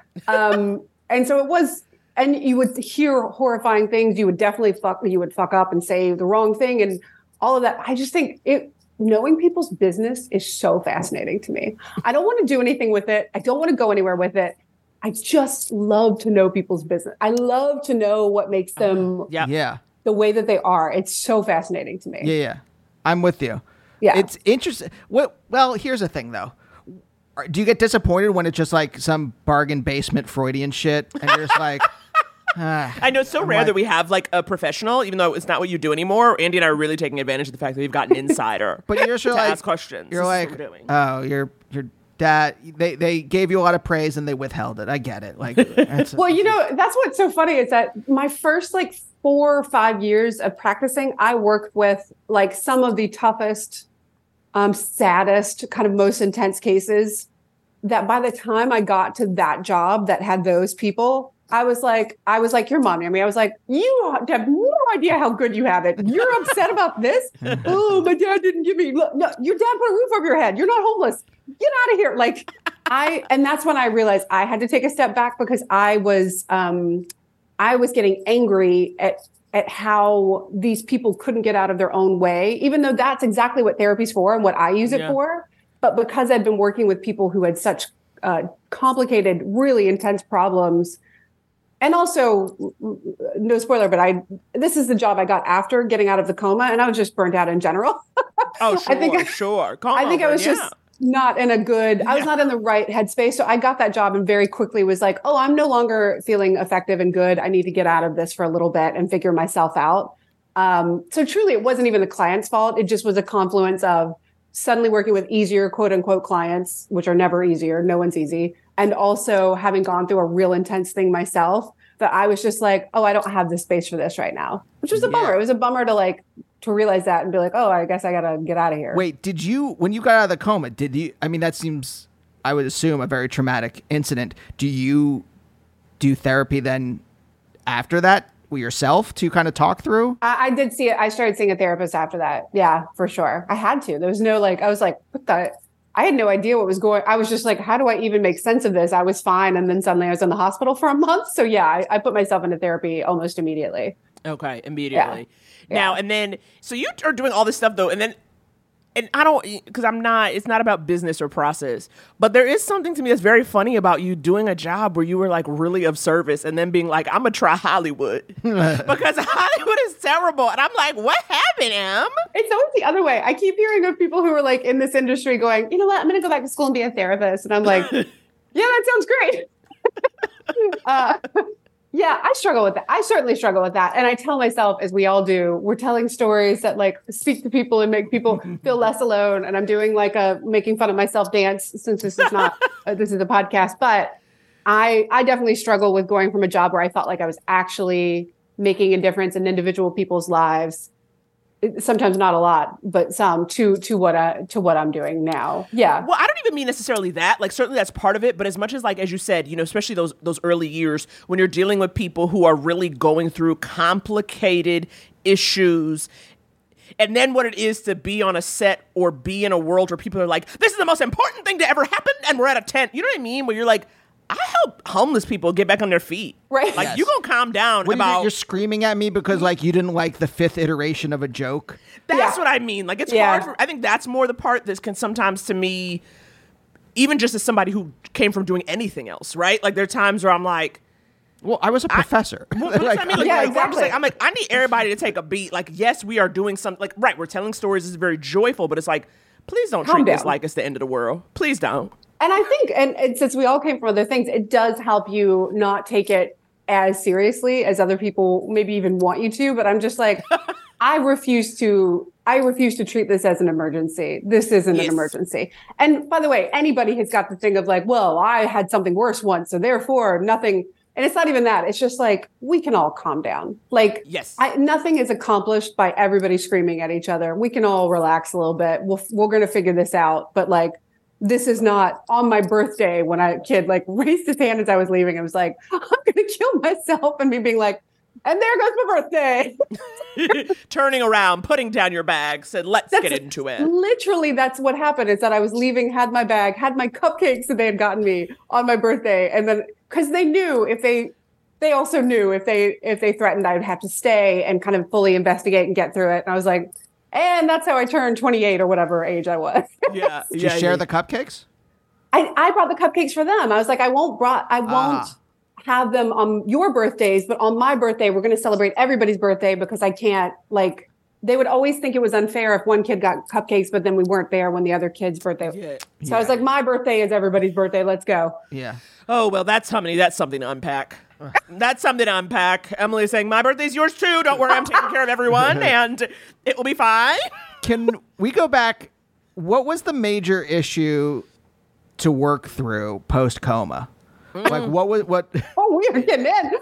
S6: And so it was. And you would hear horrifying things. You would definitely fuck up and say the wrong thing and all of that. I just think knowing people's business is so fascinating to me. I don't want to do anything with it. I don't want to go anywhere with it. I just love to know people's business. I love to know what makes them the way that they are. It's so fascinating to me.
S2: Yeah. I'm with you.
S6: Yeah.
S2: It's interesting. Well, here's the thing though. Do you get disappointed when it's just like some bargain basement Freudian shit and you're just like,
S1: I know it's so rare that we have like a professional, even though it's not what you do anymore. Andy and I are really taking advantage of the fact that we've got an insider
S2: but you're sure
S1: to
S2: like,
S1: ask questions.
S2: You're like, oh, your dad, they gave you a lot of praise and they withheld it. I get it. Like,
S6: well, you know, that's what's so funny is that my first like 4 or 5 years of practicing, I worked with like some of the toughest, saddest, kind of most intense cases that by the time I got to that job that had those people, I was like your mom. I mean, I was like, you have no idea how good you have it. You're upset about this? Oh, my dad didn't give me, look, no, your dad put a roof over your head. You're not homeless. Get out of here. Like and that's when I realized I had to take a step back because I was getting angry at how these people couldn't get out of their own way, even though that's exactly what therapy's for and what I use it for. But because I've been working with people who had such complicated, really intense problems, and also, no spoiler, but this is the job I got after getting out of the coma, and I was just burnt out in general.
S1: Oh, sure.
S6: I think I was just not in I was not in the right headspace. So I got that job and very quickly was like, oh, I'm no longer feeling effective and good. I need to get out of this for a little bit and figure myself out. So truly, it wasn't even the client's fault. It just was a confluence of suddenly working with easier, quote unquote, clients, which are never easier. No one's easy. And also having gone through a real intense thing myself that I was just like, oh, I don't have the space for this right now, which was a bummer. It was a bummer to realize that and be like, oh, I guess I got to get out of here.
S2: Wait, when you got out of the coma, I mean, that seems, I would assume, a very traumatic incident. Do you do therapy then after that with yourself to kind of talk through?
S6: I did see it. I started seeing a therapist after that. Yeah, for sure. I had to. There was no I was like, what the? I had no idea what was going. I was just like, how do I even make sense of this? I was fine. And then suddenly I was in the hospital for a month. So yeah, I put myself into therapy almost immediately.
S1: Okay, immediately. Yeah. Now, and then, so you are doing all this stuff though, and I don't, because it's not about business or process, but there is something to me that's very funny about you doing a job where you were like really of service and then being like, I'm going to try Hollywood because Hollywood is terrible. And I'm like, what happened, Em?
S6: It's always the other way. I keep hearing of people who are like in this industry going, you know what, I'm going to go back to school and be a therapist. And I'm like, yeah, that sounds great. Yeah, I struggle with that. I certainly struggle with that. And I tell myself, as we all do, we're telling stories that like speak to people and make people feel less alone. And I'm doing like a making fun of myself dance since this is not, this is a podcast. But I definitely struggle with going from a job where I felt like I was actually making a difference in individual people's lives. Sometimes not a lot, but some to what I'm doing now. Yeah.
S1: Well, I don't even mean necessarily that. Like certainly that's part of it, but as much as like as you said, you know, especially those early years when you're dealing with people who are really going through complicated issues. And then what it is to be on a set or be in a world where people are like, this is the most important thing to ever happen, and we're at a tent. You know what I mean? Where you're like, I help homeless people get back on their feet.
S6: Right.
S1: Like, you gonna calm down
S2: you're screaming at me because, like, you didn't like the 5th iteration of a joke?
S1: That's what I mean. Like, it's hard. I think that's more the part that can sometimes, to me, even just as somebody who came from doing anything else, right? Like, there are times where I'm like,
S2: Well, I was a professor.
S1: Well, that's what I mean. Like,
S6: Yeah,
S1: like,
S6: exactly.
S1: I'm like, I need everybody to take a beat. Like, yes, we are doing something. Like, right, we're telling stories. It's very joyful, but it's like, please don't
S6: Calm
S1: treat this
S6: down.
S1: like it's the end of the world. Please don't.
S6: And I think, and since we all came from other things, it does help you not take it as seriously as other people maybe even want you to. But I'm just like, I refuse to treat this as an emergency. This isn't an emergency. And by the way, anybody has got the thing of like, well, I had something worse once, so therefore nothing. And it's not even that. It's just like, we can all calm down. Like,
S1: Yes.
S6: Nothing is accomplished by everybody screaming at each other. We can all relax a little bit. We're going to figure this out. But like, this is not on my birthday when a kid like raised his hand as I was leaving. I was like, I'm going to kill myself. And me being like, and there goes my birthday.
S1: Turning around, putting down your bag, said, let's get into it.
S6: Literally, that's what happened. Is that I was leaving, had my bag, had my cupcakes that they had gotten me on my birthday. And then, because they knew they also knew if they threatened, I would have to stay and kind of fully investigate and get through it. And I was like, and that's how I turned 28 or whatever age I was.
S1: Yeah.
S2: Did you share the cupcakes?
S6: I brought the cupcakes for them. I was like, I won't have them on your birthdays, but on my birthday, we're going to celebrate everybody's birthday because I can't, like, they would always think it was unfair if one kid got cupcakes, but then we weren't there when the other kid's birthday.
S1: Yeah.
S6: So I was like, my birthday is everybody's birthday. Let's go.
S2: Yeah.
S1: Oh, well, that's something to unpack. That's something to unpack. Emily's saying, my birthday's yours too. Don't worry, I'm taking care of everyone, and it will be fine.
S2: Can we go back? What was the major issue to work through post-coma? Like, what?
S6: Oh, we are getting in.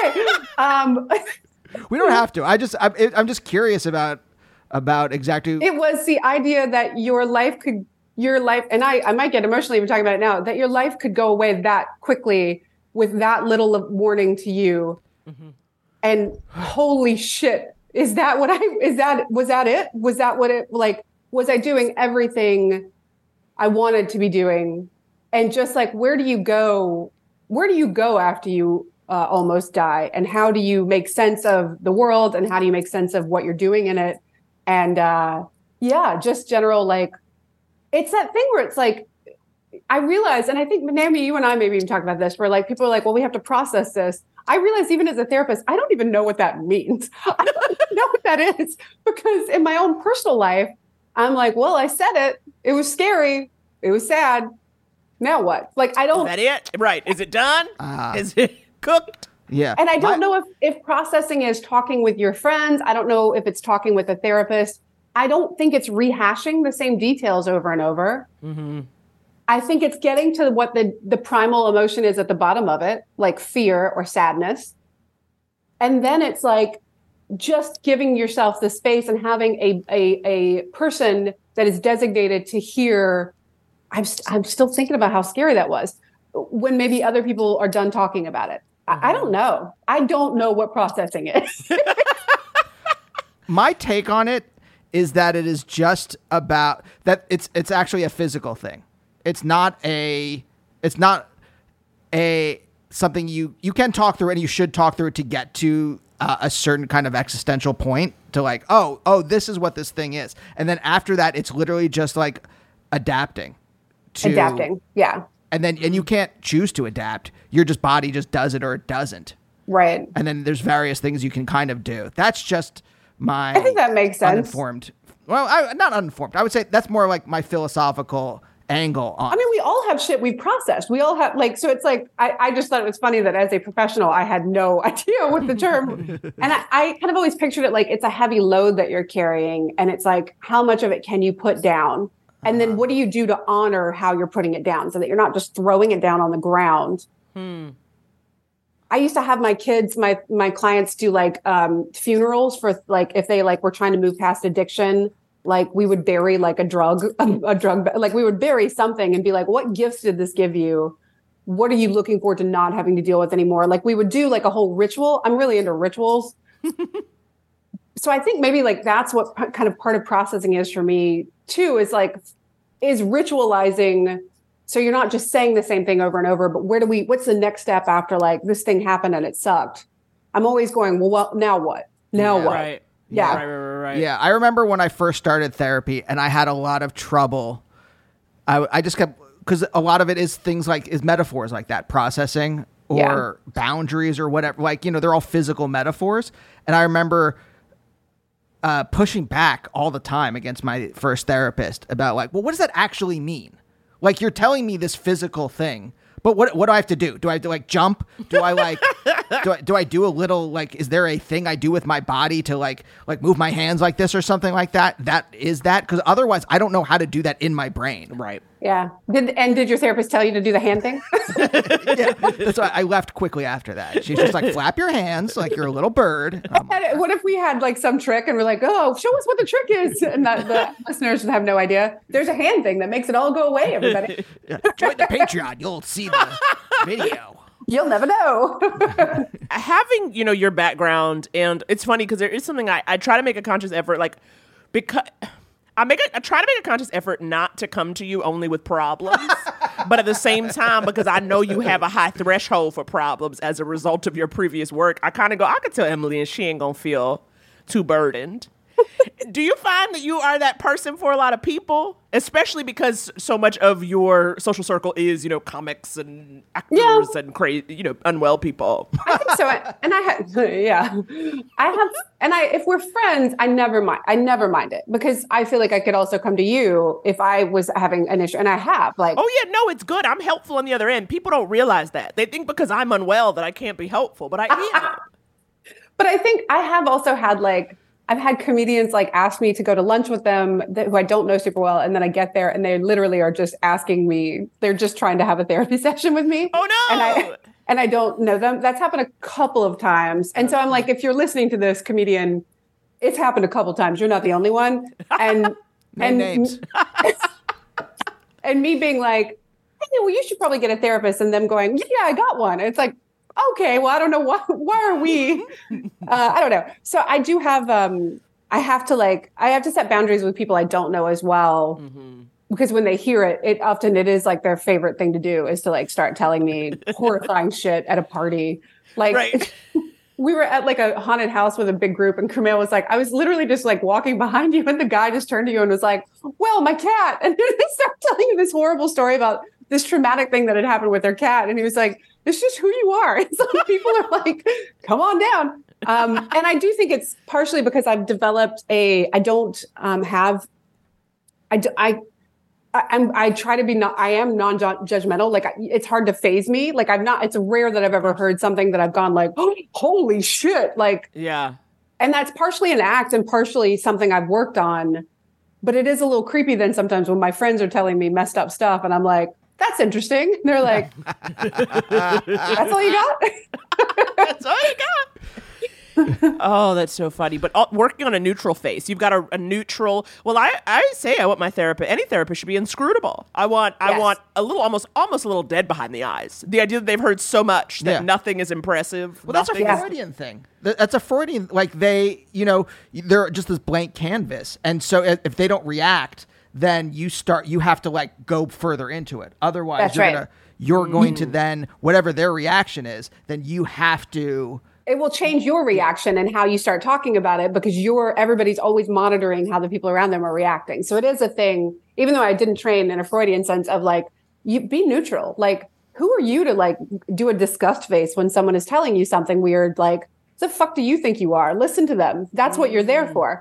S6: Okay.
S2: We don't have to. I'm just curious about exactly.
S6: It was the idea that your life, and I might get emotionally even talking about it now, that your life could go away that quickly with that little of warning to you. Mm-hmm. And holy shit, was that it? Was that what it, like, was I doing everything I wanted to be doing? And just like, where do you go after you almost die? And how do you make sense of the world? And how do you make sense of what you're doing in it? And just general, like, it's that thing where it's like, I realize, and I think, Naomi, you and I maybe even talked about this, where like people are like, well, we have to process this. I realize even as a therapist, I don't even know what that means. I don't even know what that is, because in my own personal life, I'm like, well, I said it. It was scary. It was sad. Now what? Like, I don't.
S1: Is that it? Right. Is it done? Is it cooked?
S2: Yeah.
S6: And I don't know if processing is talking with your friends. I don't know if it's talking with a therapist. I don't think it's rehashing the same details over and over. Mm-hmm. I think it's getting to what the primal emotion is at the bottom of it, like fear or sadness. And then it's like just giving yourself the space and having a person that is designated to hear. I'm still thinking about how scary that was when maybe other people are done talking about it. I don't know. I don't know what processing is.
S2: My take on it is that it is just about that. It's actually a physical thing. It's not something you can talk through, and you should talk through it to get to a certain kind of existential point to like, oh, this is what this thing is. And then after that, it's literally just like adapting.
S6: Yeah.
S2: And you can't choose to adapt. Your body just does it or it doesn't.
S6: Right.
S2: And then there's various things you can kind of do. That's just my.
S6: I think that makes sense.
S2: Uninformed. Well, not uninformed. I would say that's more like my philosophical angle on.
S6: I mean, we all have shit we've processed. We all have, like, so it's like, I just thought it was funny that as a professional, I had no idea what the term, and I kind of always pictured it like it's a heavy load that you're carrying. And it's like, how much of it can you put down? And then what do you do to honor how you're putting it down so that you're not just throwing it down on the ground? I used to have my kids, my clients do like funerals for like, if they like were trying to move past addiction, like we would bury like a drug, like we would bury something and be like, what gifts did this give you? What are you looking forward to not having to deal with anymore? Like we would do like a whole ritual. I'm really into rituals. So I think maybe like that's what kind of part of processing is for me too, is ritualizing. So you're not just saying the same thing over and over, but what's the next step after like this thing happened and it sucked? I'm always going, well, now what? Now what?
S1: Right.
S6: Yeah.
S1: Right.
S2: Yeah. I remember when I first started therapy and I had a lot of trouble. I just kept, because a lot of it is things like, is metaphors like that, processing. or boundaries or whatever. Like, they're all physical metaphors. And I remember pushing back all the time against my first therapist about like, well, what does that actually mean? Like, you're telling me this physical thing, but what do I have to do? Do I have to like jump? Do I like, do I do a little, like, is there a thing I do with my body to like move my hands like this or something like that? Because otherwise I don't know how to do that in my brain.
S1: Right.
S6: Yeah. Did your therapist tell you to do the hand thing?
S2: Yeah. That's why I left quickly after that. She's just like, flap your hands like you're a little bird.
S6: What if we had like some trick and we're like, oh, show us what the trick is? And the listeners would have no idea. There's a hand thing that makes it all go away, everybody.
S2: Yeah. Join the Patreon. You'll see the video.
S6: You'll never know.
S1: Having, your background, and it's funny because there is something I try to make a conscious effort, like, because I try to make a conscious effort not to come to you only with problems, but at the same time, because I know you have a high threshold for problems as a result of your previous work, I kind of go, I could tell Emily and she ain't gonna feel too burdened. Do you find that you are that person for a lot of people, especially because so much of your social circle is, comics and actors and crazy, unwell people?
S6: I think so. If we're friends, I never mind it because I feel like I could also come to you if I was having an issue, and I have
S1: oh yeah, no, it's good. I'm helpful on the other end. People don't realize that. They think because I'm unwell that I can't be helpful, but I am.
S6: But I think I have also had I've had comedians ask me to go to lunch with them who I don't know super well. And then I get there and they literally are just asking me, they're just trying to have a therapy session with me.
S1: Oh no.
S6: And I don't know them. That's happened a couple of times. And so I'm like, if you're listening to this comedian, it's happened a couple of times. You're not the only one. And,
S2: names.
S6: And me being like, hey, well, you should probably get a therapist. And them going, yeah, I got one. And it's like, okay, well, I don't know why are we? I don't know. So I do have, I have to set boundaries with people I don't know as well, because when they hear it, it is their favorite thing to do is to start telling me horrifying shit at a party. Right. We were at a haunted house with a big group, and Kumail was like, I was literally just walking behind you, and the guy just turned to you and was like, well, my cat. And they start telling you this horrible story about this traumatic thing that had happened with their cat. And he was like, it's just who you are. And some people are like, come on down. And I do think it's partially because I've developed I try to be I am non-judgmental. It's hard to phase me. It's rare that I've ever heard something that I've gone oh, holy shit.
S1: Yeah.
S6: And that's partially an act and partially something I've worked on, but it is a little creepy then sometimes when my friends are telling me messed up stuff and I'm like, that's interesting. And they're like, that's all you got?
S1: That's all you got? Oh, that's so funny. But working on a neutral face, you've got a neutral. Well, I say I want my therapist. Any therapist should be inscrutable. I want a little, almost a little dead behind the eyes. The idea that they've heard so much that nothing is impressive.
S2: Well, that's a Freudian thing. That's a Freudian. They're just this blank canvas, and so if they don't react, then you have to go further into it. Otherwise, you're going to then, whatever their reaction is, then you have to.
S6: It will change your reaction and how you start talking about it because everybody's always monitoring how the people around them are reacting. So it is a thing, even though I didn't train in a Freudian sense of you be neutral. Who are you to do a disgust face when someone is telling you something weird? The fuck do you think you are? Listen to them. That's what you're there for.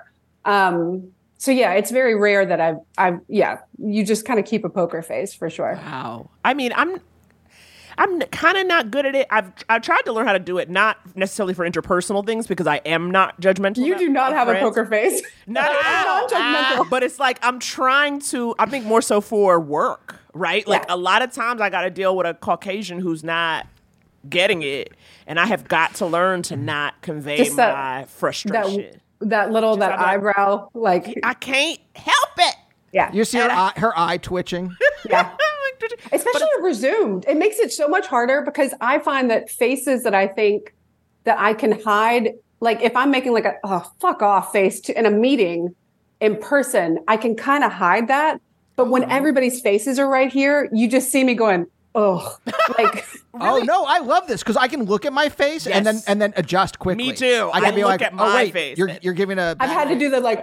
S6: So yeah, it's very rare that you just kind of keep a poker face for sure.
S1: Wow. I mean, I'm kind of not good at it. I've tried to learn how to do it, not necessarily for interpersonal things because I am not judgmental.
S6: You do not have
S1: friends.
S6: A poker face.
S1: Not judgmental. But it's I'm trying to, I think more so for work, right? A lot of times I got to deal with a Caucasian who's not getting it. And I have got to learn to not convey my frustration. That
S6: eyebrow,
S1: I can't help it.
S6: Yeah.
S2: You see her eye twitching?
S6: Yeah. Especially resumed. It makes it so much harder because I find that faces that I think that I can hide, if I'm making a fuck off face in a meeting in person, I can kind of hide that. But when everybody's faces are right here, you just see me going, ugh. Like,
S2: Oh no, I love this because I can look at my face and
S1: Yes.
S2: then adjust quickly.
S1: Me too.
S2: I can
S1: I
S2: be
S1: look
S2: like,
S1: at
S2: oh
S1: my
S2: wait,
S1: face.
S2: you're giving a.
S6: I've had to do the like,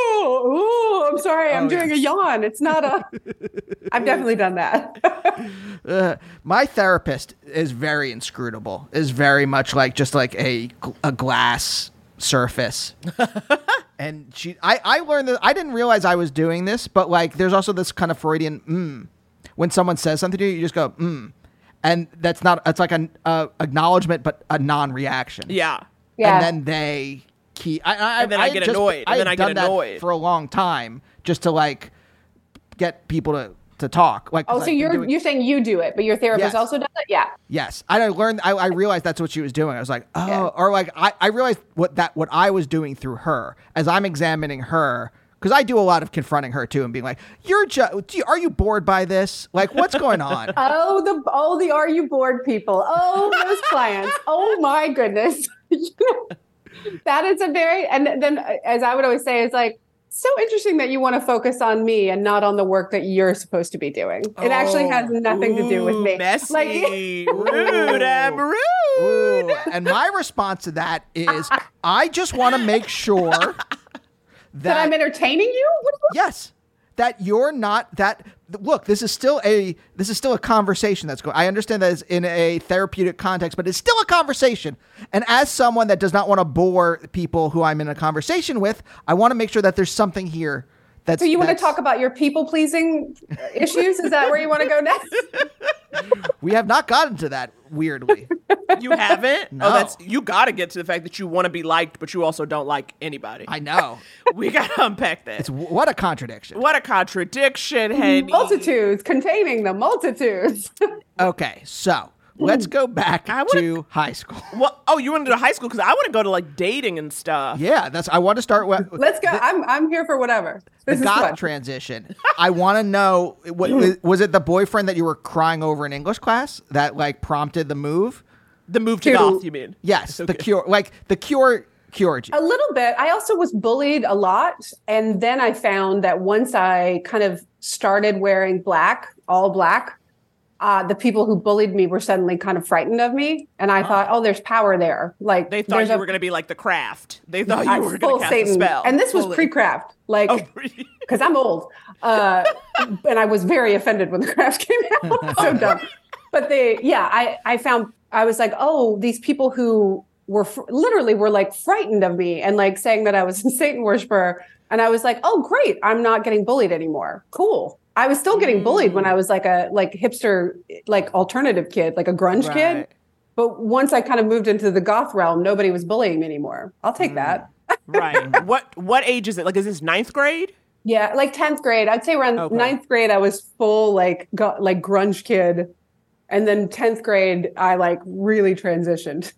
S6: I'm sorry, I'm doing a yawn. It's not a. I've definitely done that.
S2: My therapist is very inscrutable. Is very much like just like a glass surface. And I learned that I didn't realize I was doing this, but like there's also this kind of Freudian when someone says something to you, you just go and that's not. It's like an acknowledgement, but a non-reaction.
S1: Yeah.
S6: Yeah.
S2: And then they keep.
S1: And then I get annoyed, and then I get annoyed.
S2: for a long time just to like get people to talk. Like,
S6: Oh, so you're saying you do it, but your therapist
S2: Yes.
S6: also does it? Yeah.
S2: Yes, I learned. I realized that's what she was doing. I was like, oh,
S6: Yeah.
S2: or like I realized what I was doing through her as I'm examining her, because I do a lot of confronting her too and being like, are you bored by this? Like, what's going on?
S6: Oh, the are you bored people? Oh, those clients. Oh my goodness. That is a very, and then as I would always say, it's like, so interesting that you want to focus on me and not on the work that you're supposed to be doing. It actually has nothing to do with me.
S1: Messy. Rude. I'm rude.
S2: Ooh. And my response to that is, I just want to make sure
S6: that I'm entertaining you?
S2: Yes. That you're not that. Look, this is still a conversation that's going. I understand that it's in a therapeutic context, but it's still a conversation. And as someone that does not want to bore people who I'm in a conversation with, I want to make sure that there's something here.
S6: So you want to talk about your people pleasing issues? Is that where you want to go next?
S2: We have not gotten to that, weirdly.
S1: You haven't?
S2: No.
S1: Oh, you got to get to the fact that you want to be liked, but you also don't like anybody.
S2: I know.
S1: We got to unpack that.
S2: What a contradiction.
S1: What a contradiction, Henny.
S6: Multitudes, containing the multitudes.
S2: Okay, so let's go back to high school.
S1: Well, you want to do high school? Because I want to go to like dating and stuff.
S2: Yeah, I want to start with.
S6: Let's go. I'm here for whatever. This
S2: The
S6: is
S2: goth
S6: fun.
S2: transition. I want to know, was it the boyfriend that you were crying over in English class that like prompted the move?
S1: The move to goth, you mean?
S2: Yes,
S1: Okay.
S2: the cure cured you.
S6: A little bit. I also was bullied a lot. And then I found that once I kind of started wearing black, all black, the people who bullied me were suddenly kind of frightened of me. And I thought, oh, there's power there. Like
S1: They thought you were going to be like the Craft. They thought you were going
S6: full
S1: to cast
S6: Satan.
S1: a spell.
S6: And this was
S1: Fully.
S6: pre-craft. Like, because I'm old. And I was very offended when the Craft came out. So dumb. But I found, I was like, oh, these people who were literally were like frightened of me and like saying that I was a Satan worshiper. And I was like, oh, great. I'm not getting bullied anymore. Cool. I was still getting bullied when I was like a hipster, like alternative kid, like a grunge kid. But once I kind of moved into the goth realm, nobody was bullying me anymore. I'll take that.
S1: Right. What age is it? Like, is this 9th grade?
S6: Yeah, like 10th grade. I'd say around 9th grade, I was full like grunge kid. And then 10th grade, I like really transitioned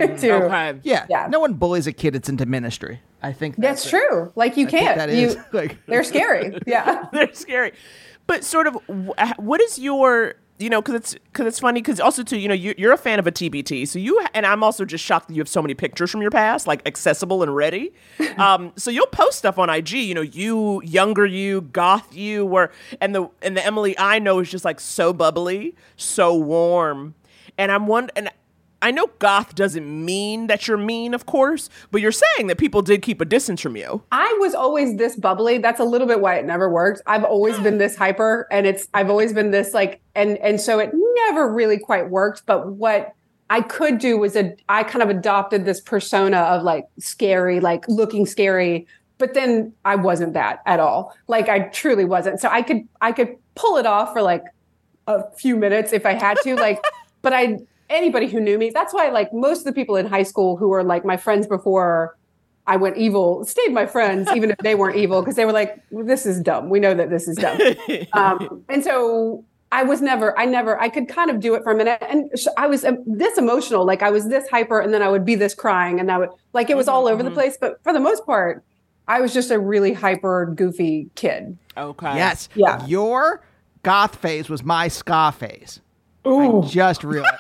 S6: to.
S2: Yeah. No one bullies a kid that's into ministry. I think
S6: that's true. Like you can't.
S2: That is
S6: they're scary. Yeah.
S1: They're scary. But sort of, what is your, because it's funny, because also too, you're a fan of a TBT. So and I'm also just shocked that you have so many pictures from your past, like accessible and ready. So you'll post stuff on IG, you, younger you, goth you, and the Emily I know is just like so bubbly, so warm. And I'm wondering, I know goth doesn't mean that you're mean, of course, but you're saying that people did keep a distance from you.
S6: I was always this bubbly. That's a little bit why it never worked. I've always been this hyper, and I've always been this like, and so it never really quite worked. But what I could do was I kind of adopted this persona of like scary, like looking scary, but then I wasn't that at all. Like I truly wasn't. So I could pull it off for like a few minutes if I had to, like, but anybody who knew me, that's why like most of the people in high school who were like my friends before I went evil stayed my friends, even if they weren't evil, because they were like, this is dumb. We know that this is dumb. And so I could kind of do it for a minute. And I was this emotional, like I was this hyper, and then I would be this crying, and I would like, it was all over the place. But for the most part, I was just a really hyper, goofy kid.
S1: Okay.
S2: Yes.
S6: Yeah.
S2: Your goth phase was my ska phase.
S6: Ooh.
S2: I just realized.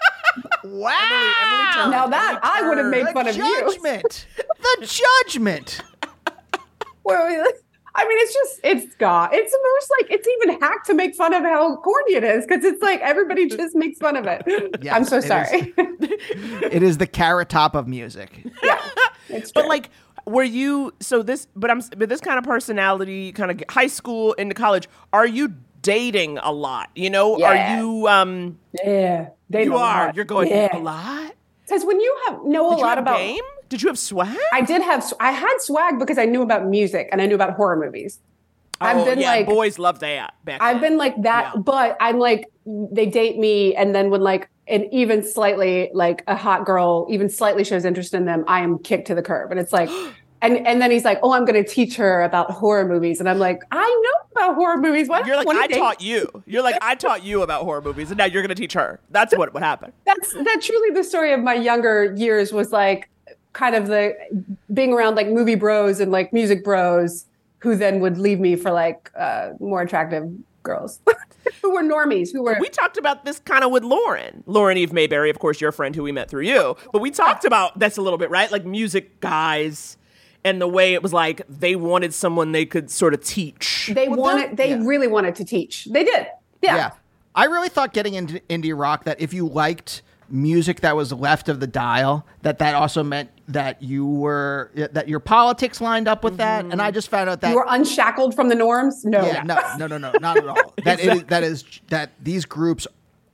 S2: Wow.
S6: Now that I would have made fun of you.
S2: The judgment.
S6: I mean, it's ska. It's the most like, it's even hacked to make fun of how corny it is because it's like everybody just makes fun of it.
S2: Yes,
S6: I'm so sorry.
S2: It is the Carrot Top of music.
S6: Yeah, it's true.
S1: But like, were you but this kind of personality, kind of high school into college? Are you dating a lot? You know,
S6: Yeah.
S1: are you?
S6: Yeah, they
S1: You
S6: know a
S1: are.
S6: lot.
S1: You're going
S6: Yeah.
S1: a lot.
S6: Because when you know
S1: Did
S6: a
S1: you
S6: lot
S1: have
S6: about
S1: game? Did you have swag?
S6: I had swag because I knew about music and I knew about horror movies. I've been like,
S1: boys love that.
S6: I've been like that,
S1: Yeah.
S6: but I'm like, they date me, and then when like an even slightly like a hot girl even slightly shows interest in them, I am kicked to the curb, and it's like, and then he's like, oh, I'm going to teach her about horror movies, and I'm like, I know about horror movies. Why?
S1: You're like,
S6: wanna
S1: I
S6: date-
S1: taught you. You're like, I taught you about horror movies, and now you're going to teach her. That's what happened.
S6: That's truly the story of my younger years was like kind of the being around like movie bros and like music bros who then would leave me for like more attractive girls who were normies, who were.
S1: We talked about this kind of with Lauren Eve Mayberry, of course, your friend who we met through you. But we talked about this a little bit, right? Like music guys and the way it was like they wanted someone they could sort of teach.
S6: They really wanted to teach. They did. Yeah.
S2: I really thought getting into indie rock that if you liked music that was left of the dial, that also meant that that your politics lined up with that. And I just found out that
S6: You were unshackled from the norms? No.
S2: Yeah, no, not at all. That these groups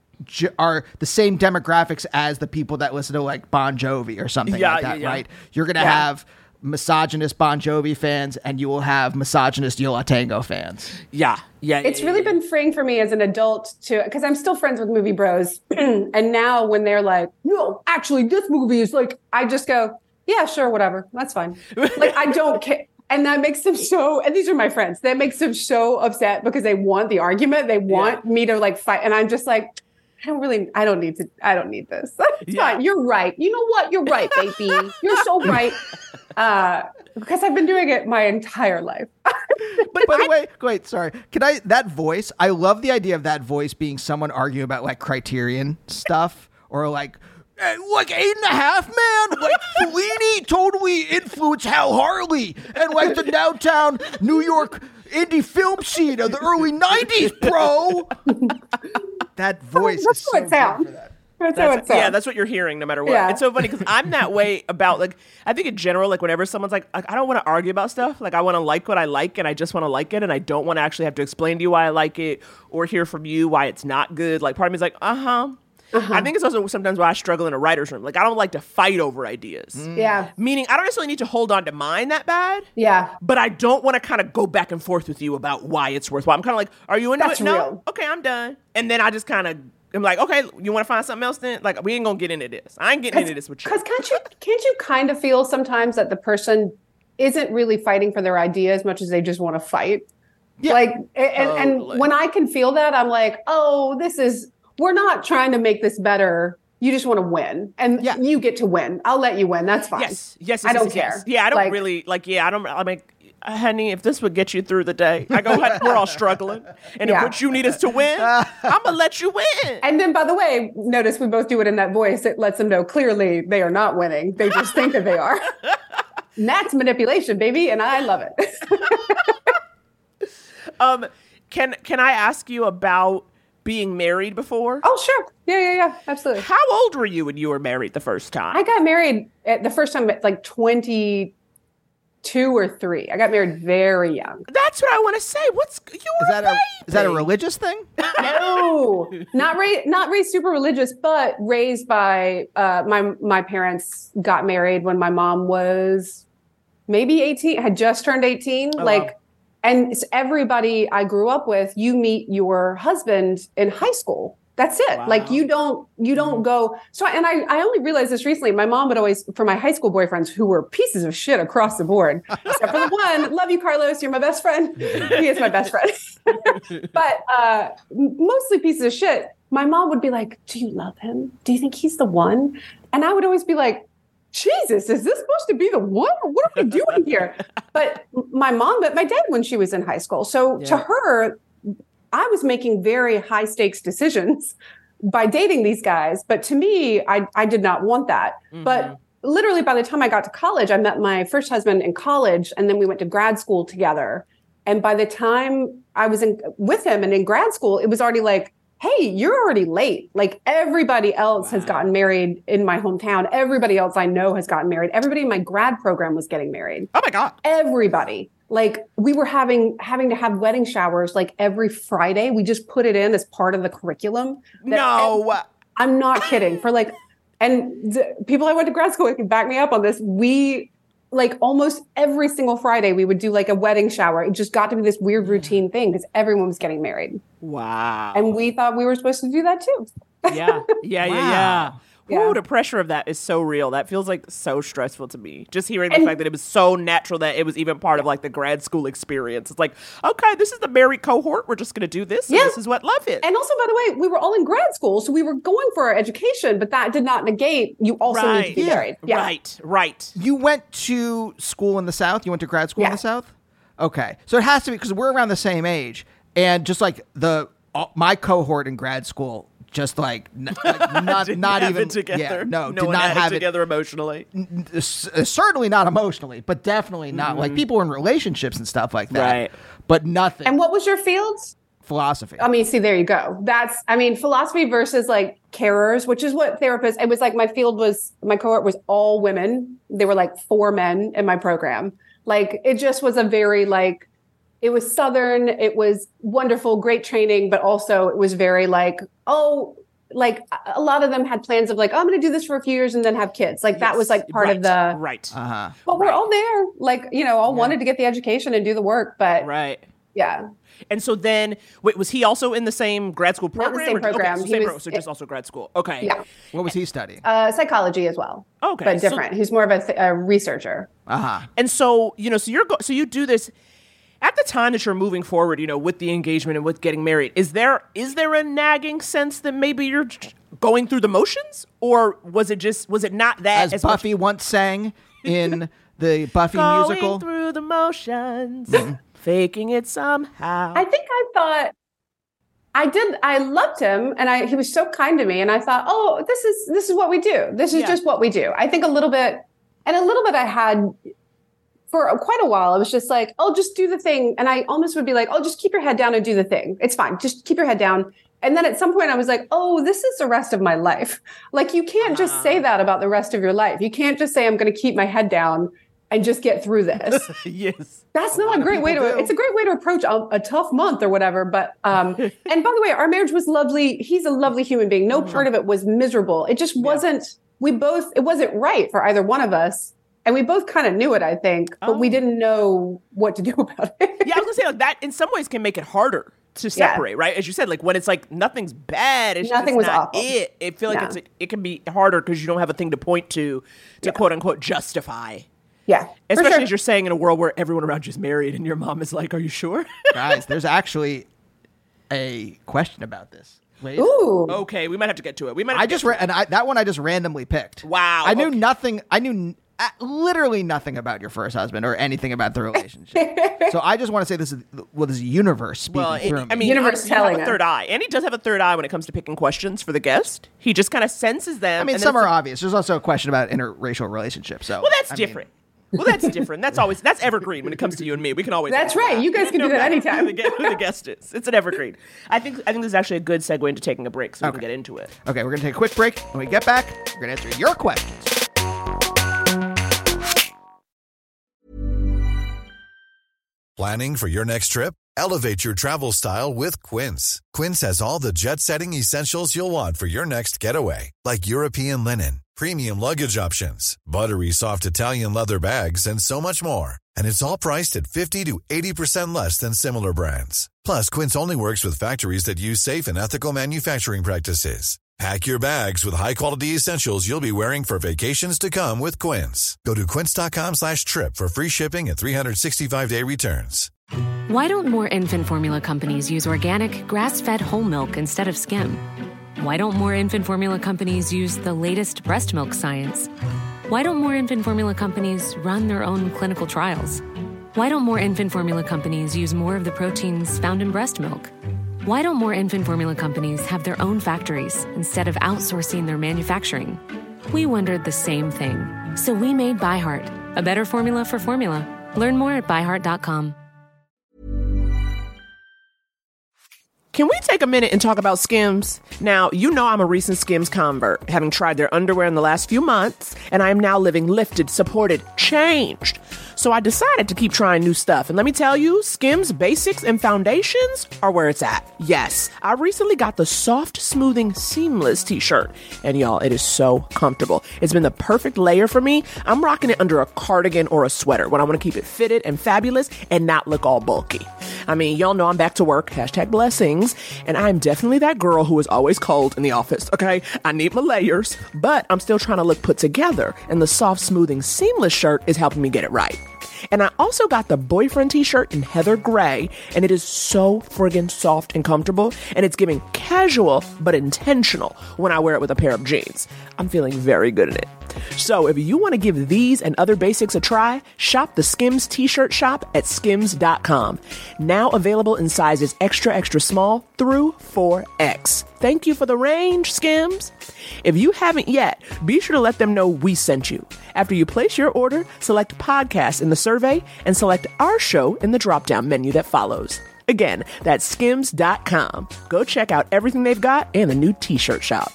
S2: are the same demographics as the people that listen to like Bon Jovi or something like that, right? You're going to have misogynist Bon Jovi fans and you will have misogynist Yo La Tengo fans.
S1: Yeah.
S6: It's really been freeing for me as an adult because I'm still friends with movie bros. And now when they're like, no, actually this movie is like, I just go, yeah, sure, whatever. That's fine. Like, I don't care. And that makes them and these are my friends, that makes them so upset because they want the argument. They want me to like fight. And I'm just like, I don't need this. It's fine. You're right. You know what? You're right, baby. You're so right. Because I've been doing it my entire life.
S2: But by the way, wait, sorry. That voice, I love the idea of that voice being someone arguing about like Criterion stuff or like 8.5 man, like Fellini totally influenced Hal Harley and like the downtown New York indie film scene of the early 90s, bro. That voice is so good for that.
S6: That's how it sounds.
S1: Yeah, that's what you're hearing no matter what.
S6: Yeah.
S1: It's so funny because I'm that way about like, I think in general, like whenever someone's like I don't want to argue about stuff. Like I want to like what I like and I just want to like it and I don't want to actually have to explain to you why I like it or hear from you why it's not good. Like part of me is like, I think it's also sometimes why I struggle in a writer's room. Like I don't like to fight over ideas.
S6: Yeah.
S1: Meaning I don't necessarily need to hold on to mine that bad.
S6: Yeah.
S1: But I don't want to kind of go back and forth with you about why it's worthwhile. I'm kind of like, are you into
S6: That's
S1: it? No?
S6: real.
S1: Okay, I'm done. And then I just kind of I'm like, okay, you want to find something else then? Like, we ain't going to get into this. I ain't getting into this with you.
S6: Because can't you kind of feel sometimes that the person isn't really fighting for their idea as much as they just want to fight?
S2: Yeah.
S6: Like, and
S1: Totally.
S6: when I can feel that, I'm like, oh, we're not trying to make this better. You just want to win. And you get to win. I'll let you win. That's fine.
S1: Yes.
S6: I don't care.
S1: Yeah, I don't really, I mean, honey, if this would get you through the day, I go, we're all struggling. And if what you need is to win, I'm going to let you win.
S6: And then, by the way, notice we both do it in that voice. It lets them know clearly they are not winning. They just think that they are. And that's manipulation, baby. And I love it.
S1: Can I ask you about being married before?
S6: Oh, sure. Yeah. Absolutely.
S1: How old were you when you were married the first time?
S6: I got married the first time at like 22 or 3. I got married very young.
S1: That's what I want to say.
S2: Is that a religious thing?
S6: No, not raised super religious, but raised by my parents got married when my mom was maybe 18, had just turned 18. Wow. And it's everybody I grew up with, you meet your husband in high school. That's it. Wow. Like you don't go. So, and I only realized this recently. My mom would always, for my high school boyfriends who were pieces of shit across the board, except for the one, love you, Carlos. You're my best friend. He is my best friend. But mostly pieces of shit. My mom would be like, do you love him? Do you think he's the one? And I would always be like, Jesus, is this supposed to be the one? What are we doing here? But my mom met my dad when she was in high school. So to her, I was making very high stakes decisions by dating these guys. But to me, I did not want that. Mm-hmm. But literally by the time I got to college, I met my first husband in college and then we went to grad school together. And by the time I was with him and in grad school, it was already like, hey, you're already late. Like everybody else has gotten married in my hometown. Everybody else I know has gotten married. Everybody in my grad program was getting married.
S1: Oh my God.
S6: Everybody. Like we were having to have wedding showers like every Friday. We just put it in as part of the curriculum.
S1: No.
S6: I'm not kidding. For like, and the people I went to grad school with can back me up on this. We like almost every single Friday we would do like a wedding shower. It just got to be this weird routine thing because everyone was getting married.
S1: Wow.
S6: And we thought we were supposed to do that too.
S1: Yeah.
S6: Yeah.
S1: Ooh, the pressure of that is so real. That feels like so stressful to me. Just hearing the fact that it was so natural that it was even part of like the grad school experience. It's like, okay, this is the married cohort. We're just going to do this. And this is what love is.
S6: And also, by the way, we were all in grad school. So we were going for our education, but that did not negate you also need to be married. Yeah.
S1: Right.
S2: You went to school in the South? You went to grad school in the South? Okay. So it has to be, because we're around the same age. And just like my cohort in grad school, just like not even
S1: together.
S2: Yeah,
S1: no
S2: did
S1: one
S2: not
S1: had
S2: have
S1: it together emotionally.
S2: Certainly not emotionally, but definitely not like people were in relationships and stuff like that.
S1: Right.
S2: But nothing.
S6: And what was your field?
S2: Philosophy.
S6: I mean, see, there you go. Philosophy versus like carers, which is what therapists, it was like my cohort was all women. There were like 4 men in my program. Like it just was a very like, it was Southern, it was wonderful, great training, but also it was very like, like a lot of them had plans of like, I'm going to do this for a few years and then have kids. Like that was like part of the...
S1: Right.
S6: But we're all there. Like, all wanted to get the education and do the work, but...
S1: Right.
S6: Yeah.
S1: And so then, wait, was he also in the same grad school program?
S6: Not the same program.
S1: Okay, so just also grad school. Okay.
S6: Yeah.
S2: What was he studying?
S6: Psychology as well.
S1: Okay.
S6: But different. He's more of a researcher.
S1: And so, so you do this... At the time that you're moving forward, with the engagement and with getting married, is there a nagging sense that maybe you're going through the motions? Or was it not that?
S2: As Buffy once sang in the Buffy musical?
S1: Going through the motions, faking it somehow.
S6: I think I thought, I loved him and he was so kind to me. And I thought, this is what we do. This is just what we do. I think a little bit I had... For quite a while, I was just like, just do the thing. And I almost would be like, just keep your head down and do the thing. It's fine. Just keep your head down. And then at some point I was like, this is the rest of my life. Like you can't just say that about the rest of your life. You can't just say, I'm going to keep my head down and just get through this.
S1: Yes.
S6: That's not a great way it's a great way to approach a tough month or whatever. But, and by the way, our marriage was lovely. He's a lovely human being. No part of it was miserable. It just wasn't, it wasn't right for either one of us. And we both kind of knew it, I think, but we didn't know what to do about it.
S1: Yeah, I was going to say, like, that in some ways can make it harder to separate, right? As you said, like, when it's like nothing's bad, nothing was not awful. I feel like it can be harder because you don't have a thing to point to quote unquote justify.
S6: Yeah.
S1: Especially as you're saying in a world where everyone around you is married and your mom is like, are you sure?
S2: Guys, there's actually a question about this. Wait.
S6: Ooh.
S1: Okay, we might have to get to it.
S2: That one I just randomly picked.
S1: Wow.
S2: I knew nothing. I knew literally nothing about your first husband or anything about the relationship. So I just want to say this is the universe speaking through me.
S1: I mean, universe telling you have a third eye. And he does have a third eye when it comes to picking questions for the guest. He just kind of senses them.
S2: I mean, some are obvious. There's also a question about interracial relationships. So
S1: that's different. Well, that's different. That's evergreen when it comes to you and me. We can always.
S6: That's right. You guys can do that anytime.
S1: Who the guest is. It's an evergreen. I think this is actually a good segue into taking a break, so we can get into it.
S2: Okay, we're gonna take a quick break. When we get back, we're gonna answer your questions.
S10: Planning for your next trip? Elevate your travel style with Quince. Quince has all the jet-setting essentials you'll want for your next getaway, like European linen, premium luggage options, buttery soft Italian leather bags, and so much more. And it's all priced at 50 to 80% less than similar brands. Plus, Quince only works with factories that use safe and ethical manufacturing practices. Pack your bags with high-quality essentials you'll be wearing for vacations to come with Quince. Go to quince.com/trip for free shipping and 365-day returns.
S11: Why don't more infant formula companies use organic, grass-fed whole milk instead of skim? Why don't more infant formula companies use the latest breast milk science? Why don't more infant formula companies run their own clinical trials? Why don't more infant formula companies use more of the proteins found in breast milk? Why don't more infant formula companies have their own factories instead of outsourcing their manufacturing? We wondered the same thing. So we made ByHeart, a better formula for formula. Learn more at byheart.com.
S1: Can we take a minute and talk about Skims? Now, you know I'm a recent Skims convert, having tried their underwear in the last few months, and I am now living lifted, supported, changed. So I decided to keep trying new stuff. And let me tell you, Skims basics and foundations are where it's at. Yes, I recently got the Soft Smoothing Seamless t-shirt. And y'all, it is so comfortable. It's been the perfect layer for me. I'm rocking it under a cardigan or a sweater when I want to keep it fitted and fabulous and not look all bulky. I mean, y'all know I'm back to work, #blessings, and I'm definitely that girl who is always cold in the office, okay? I need my layers, but I'm still trying to look put together, and the Soft Smoothing Seamless shirt is helping me get it right. And I also got the boyfriend t-shirt in heather gray, and it is so friggin' soft and comfortable, and it's giving casual but intentional when I wear it with a pair of jeans. I'm feeling very good in it. So if you want to give these and other basics a try, shop the Skims t-shirt shop at skims.com. Now available in sizes extra, extra small through 4X. Thank you for the range, Skims. If you haven't yet, be sure to let them know we sent you. After you place your order, select podcast in the survey and select our show in the drop-down menu that follows. Again, that's skims.com. Go check out everything they've got and the new t-shirt shop.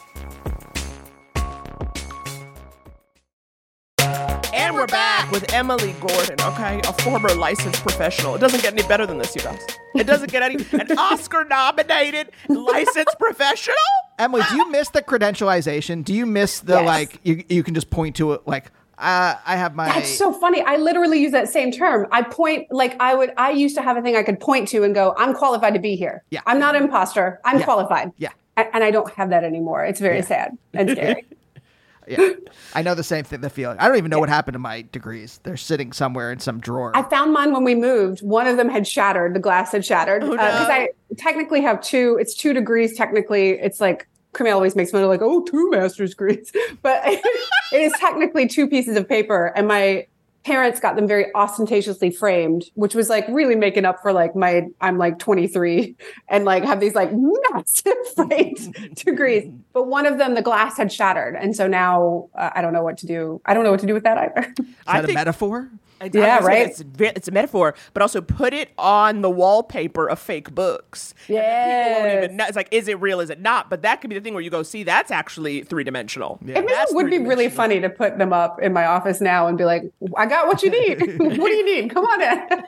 S1: And we're back with Emily Gordon, okay? A former licensed professional. It doesn't get any better than this, you guys. It doesn't get any... An Oscar-nominated licensed professional?
S2: Emily, do you miss the credentialization? Do you miss the,
S6: Yes.
S2: you can just point to it, like, I have my...
S6: That's so funny. I literally use that same term. I point, like I used to have a thing I could point to and go, I'm qualified to be here.
S2: Yeah.
S6: I'm not an imposter. I'm qualified.
S2: Yeah.
S6: And I don't have that anymore. It's very sad and scary.
S2: Yeah, I know the same thing, the feeling. I don't even know what happened to my degrees. They're sitting somewhere in some drawer.
S6: I found mine when we moved. One of them had shattered. The glass had shattered. Because I technically have two. It's 2 degrees. Technically, it's like, Camille always makes fun of like, 2 master's degrees. But it is technically 2 pieces of paper. And my parents got them very ostentatiously framed, which was like really making up for like I'm like 23 and like have these like massive framed degrees. But one of them, the glass had shattered. And so now I don't know what to do. I don't know what to do with that either.
S2: Is that a metaphor?
S6: Yeah, right.
S1: It's a metaphor, but also put it on the wallpaper of fake books.
S6: Yeah,
S1: people won't even know. It's like, is it real? Is it not? But that could be the thing where you go, see, that's actually 3-dimensional.
S2: Yeah.
S6: It would be really funny to put them up in my office now and be like, I got what you need. What do you need? Come on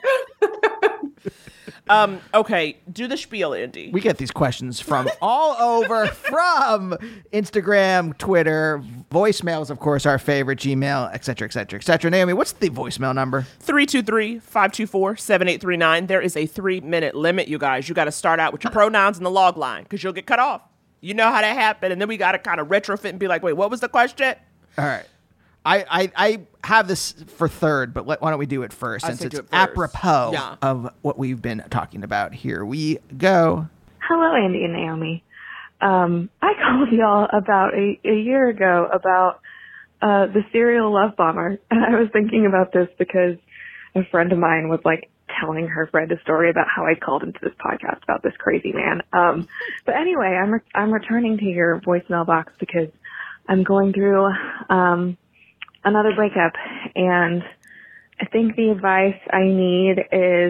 S6: in.
S1: Okay, do the spiel, Indy.
S2: We get these questions from all over, from Instagram, Twitter, voicemails, of course, our favorite, Gmail, et cetera, et cetera, et cetera. Naomi, what's the voicemail number?
S1: 323-524-7839. There is a 3-minute limit, you guys. You got to start out with your pronouns in the log line because you'll get cut off. You know how that happened. And then we got to kind of retrofit and be like, wait, what was the question?
S2: All right. I have this for third, but why don't we do it first, since it's apropos of what we've been talking about. Here we go.
S12: Hello, Andy and Naomi. I called y'all about a year ago about the serial love bomber. And I was thinking about this because a friend of mine was like telling her friend a story about how I called into this podcast about this crazy man. But anyway, I'm returning to your voicemail box because I'm going through another breakup, and I think the advice I need is